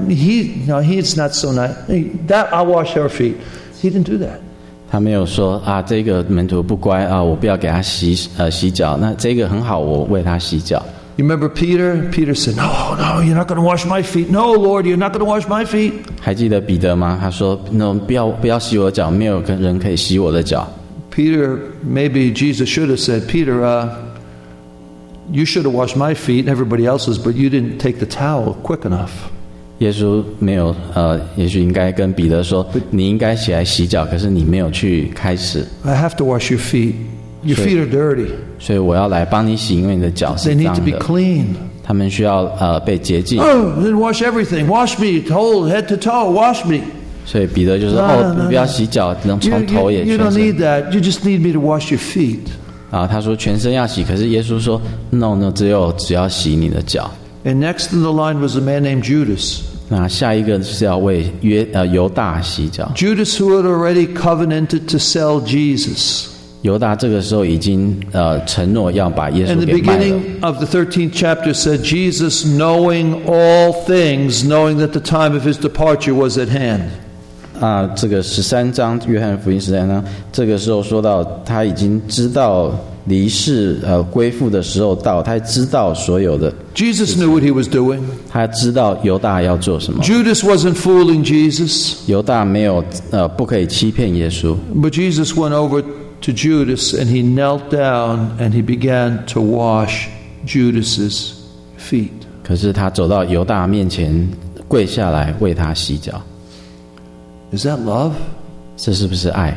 He's not so nice. That I'll wash her feet. He didn't do that. 他没有说这个门徒不乖我不要给他洗脚。那这个很好，我为他洗脚。 You remember Peter? Peter said, no, you're not going to wash my feet. No, Lord, you're not going to wash my feet. 还记得彼得吗？他说：“不要洗我的脚，没有人可以洗我的脚。” Peter, maybe Jesus should have said, Peter, you should have washed my feet and everybody else's, but you didn't take the towel quick enough. 耶稣没有也许应该跟彼得说，你应该起来洗脚，可是你没有去开始。 I have to wash your feet. Your feet are dirty. 所以我要来帮你洗，因为你的脚 They 是 need 脏 to be 的， clean. 他们需要被洁净。 Oh, then wash everything. Wash me, whole head to toe. Wash me. 所以彼得就说： No, 不要洗脚，能 You, 从头 you, 也 you 全 don't 身。 need that. You just need me to wash your feet. 他说全身要洗，可是耶稣说 No， 只要洗你的脚。 And next in the line was a man named Judas. 那下一个是要为犹大洗脚。 Judas, who had already covenanted to sell Jesus. 犹大这个时候已经承诺要把耶 And 稣 the 给卖了。 beginning of the 13th chapter said, Jesus, knowing all things, knowing that the time of his departure was at hand. 这个13章约翰福音13章，这个时候说到他已经知道离世归父的时候到，他知道所有的， Jesus knew what he was doing. 他知道犹大要做什么。 Judas wasn't fooling Jesus, 犹大没有不可以欺骗耶稣， but Jesus went over to Judas and he knelt down and he began to wash Judas's feet. 可是他走到犹大面前跪下来为他洗脚， Is that love? 这是不是爱？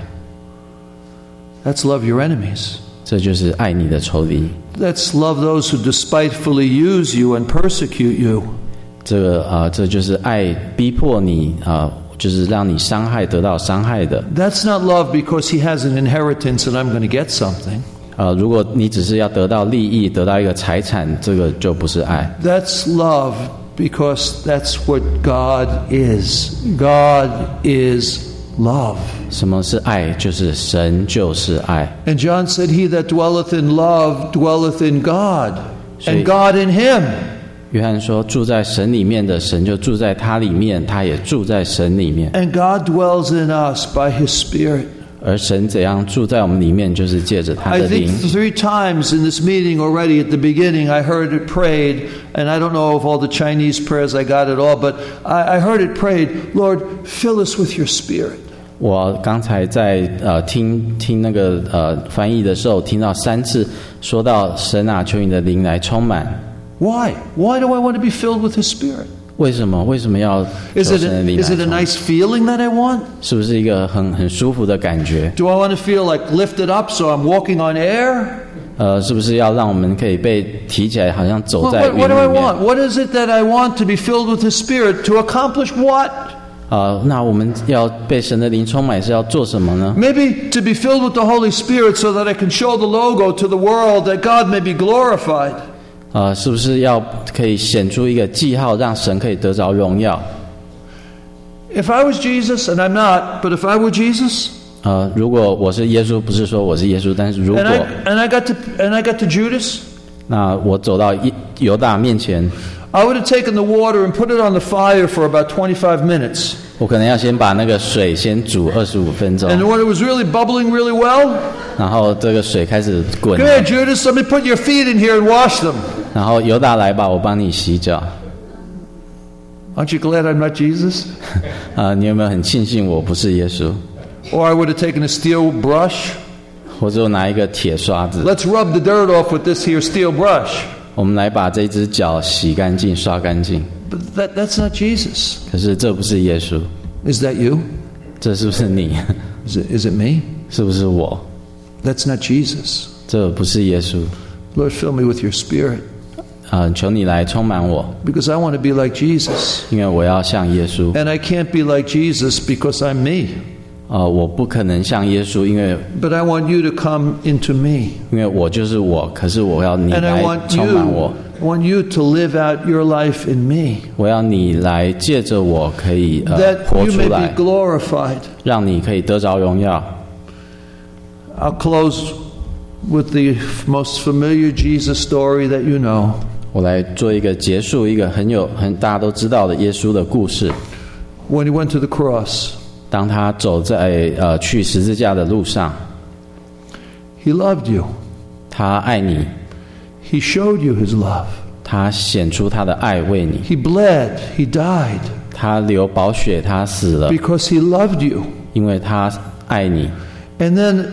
That's love your enemies. 这就是爱你的仇敌。 That's love those who despitefully use you and persecute you. 这就是爱逼迫你就是让你伤害得到伤害的。 That's not love because he has an inheritance and I'm going to get something. 如果你只是要得到利益，得到一个财产，这个就不是爱。 That's love because that's what God is. God is love. 什么是爱？就是神就是爱。 And John said, He that dwelleth in love dwelleth in God, and See. God in him. 约翰说，住在神里面的神就住在他里面，他也住在神里面。 And God dwells in us by His Spirit. 而神怎样住在我们里面，就是借着他 I 的 think 灵。 3 times in this meeting already at the beginning I heard it prayed, and I don't know if all the Chinese prayers I got it all, but I heard it prayed, Lord, fill us with your Spirit. 我刚才在听那个翻译的时候，听到3次说到神啊，求你的灵来充满。 Why? Why do I want to be filled with His Spirit? 为什么要求 Is 神的灵来 it a 充满？ nice feeling that I want? 是不是一个很舒服的感觉？ Do I want to feel like lifted up so I'm walking on air? 是不是要让我们可以被提起来，好像走 What, 在 what, 云 what do I 里面？ want? What is it that I want to be filled with His Spirit to accomplish what? 那我们要被神的灵充满是要做什么呢？ Maybe to be filled with the Holy Spirit so that I can show the logo to the world that God may be glorified. 是不是要可以显出一个记号，让神可以得着荣耀？ If I was Jesus, and I'm not, but if I were Jesus, 如果我是耶稣，不是说我是耶稣，但是如果 and I got to Judas, 那我走到犹大面前， I would have taken the water and put it on the fire for about 25 minutes. 我可能要先把那个水先煮25分钟， And when it was really bubbling really well, 然后这个水开始滚 go，ahead, Judas, let me put your feet in here and wash them. 然后犹大来吧，我帮你洗脚。 Aren't you glad I'm not Jesus? 你有没有很庆幸我不是耶稣？ Or I would have taken a steel brush. 或者我拿一个铁刷子， Let's rub the dirt off with this here steel brush. 我们来把这只脚洗干净、刷干净。 But that's not Jesus. 可是这不是耶稣， Is that you? 这是不是你？ Is it me? 是不是我？ That's not Jesus. 这不是耶稣。 Lord, fill me with your Spirit. 求你来充满我， Because I want to be like Jesus. 因为我要像耶稣。 And I can't be like Jesus because I'm me. 我不可能像耶稣，因为 But I want you to come into me. 我就是我，可是我要你 And I 来 want 充满我， you to live out your life in me. 我要你来借着我可以 That 活 you 出 may 来 be，glorified. 让你可以得着荣耀。 I'll close with the most familiar Jesus story that you know. 我来做一个结束，一个大家都知道的耶稣的故事。 When he went to the cross, 当他走在去十字架的路上， he loved you. 他爱你， He showed you his love. 他显出他的爱为你， He bled. He died 他流宝血，他死了， because he loved you. 因为他爱你。 And then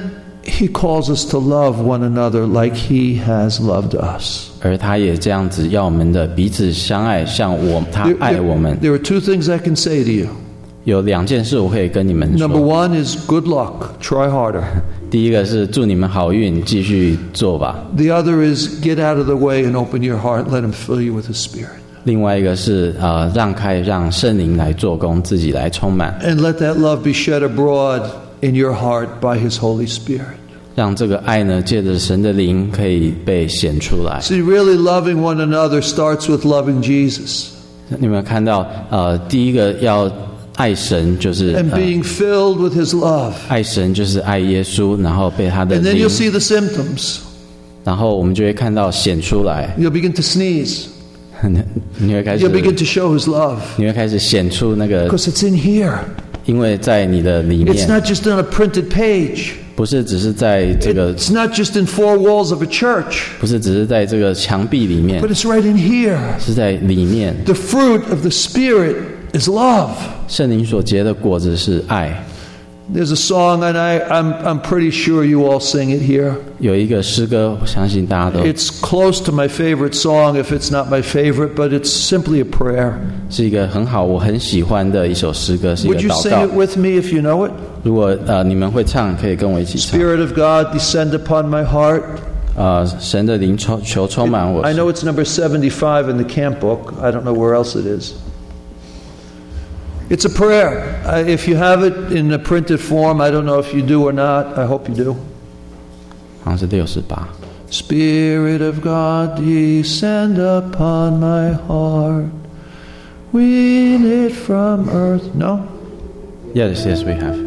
He calls us to love one another like He has loved us. 而他也这样子要我们的彼此相爱，像他爱我们。 There are two things I can say to you. 有2件事我可以跟你们 Number 说。 one is good luck. Try harder. 第一个是祝你们好运，继续做吧。 The other is get out of the way and open your heart. Let Him fill you with His Spirit. 另外一个是让开，让圣灵来做工，自己来充满， And let that love be shed abroad in your heart by His Holy Spirit. 让这个爱呢，借着神的灵可以被显出来。 See, really loving one another starts with loving Jesus 你有没有看到？第一个要爱神，就是 and being filled with His love. 爱神，就是爱耶稣，然后被他的 And then 灵 you'll，see the symptoms. 然后我们就会看到显出来， You'll begin to sneeze. 你会开始 You'll begin to show His love. 你会开始显出那个， Because it's in here. 因为在你的里 It's 面， not just on a printed page. 不是只是在这个， It's not just in 4 walls of a church. 不是只是在这个墙壁里面， But it's right in here. 是在里面。 The fruit of the Spirit is love. 圣灵所结的果子是爱。 There's a song, and I'm pretty sure you all sing it here. 有一个诗歌，我相信大家都 It's close to my favorite song if it's not my favorite, but it's simply a prayer. 是一个很好，我很喜欢的一首诗歌，是一个 Would you 祷 sing 告 it。with me if you know it? 如果你们会唱，可以跟我一起唱。 Spirit of God, descend upon my heart. 神的灵求充满我。 I know it's number 75 in the camp book. I don't know where else it is. It's a prayer. If you have it in a printed form, I don't know if you do or not. I hope you do. 好像是68。 Spirit of God, descend upon my heart. Wean it from earth. No? Yes, yes, we have.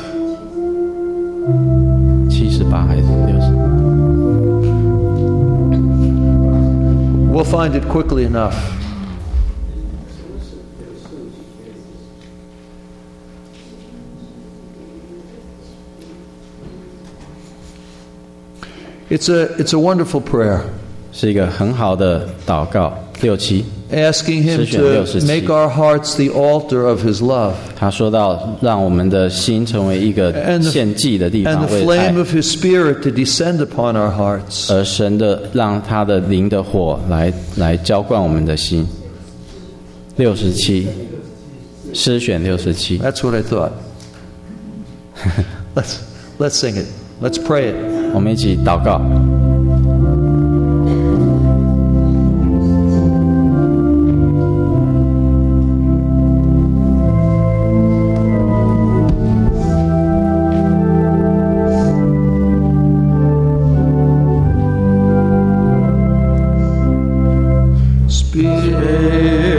78还是60？ We'll find it quickly enough. It's a wonderful prayer. 是一个很好的祷告。67， Asking Him to make our hearts the altar of His love. 他说到，让我们的心成为一个 And the- 献祭的地 And 方， the 为爱 flame。of His Spirit to descend upon our hearts. 而神的让他的灵的火来浇灌我们的心。67，诗选67。 That's what I thought. Let's sing it. Let's pray it. 我们一起祷告。 Spirit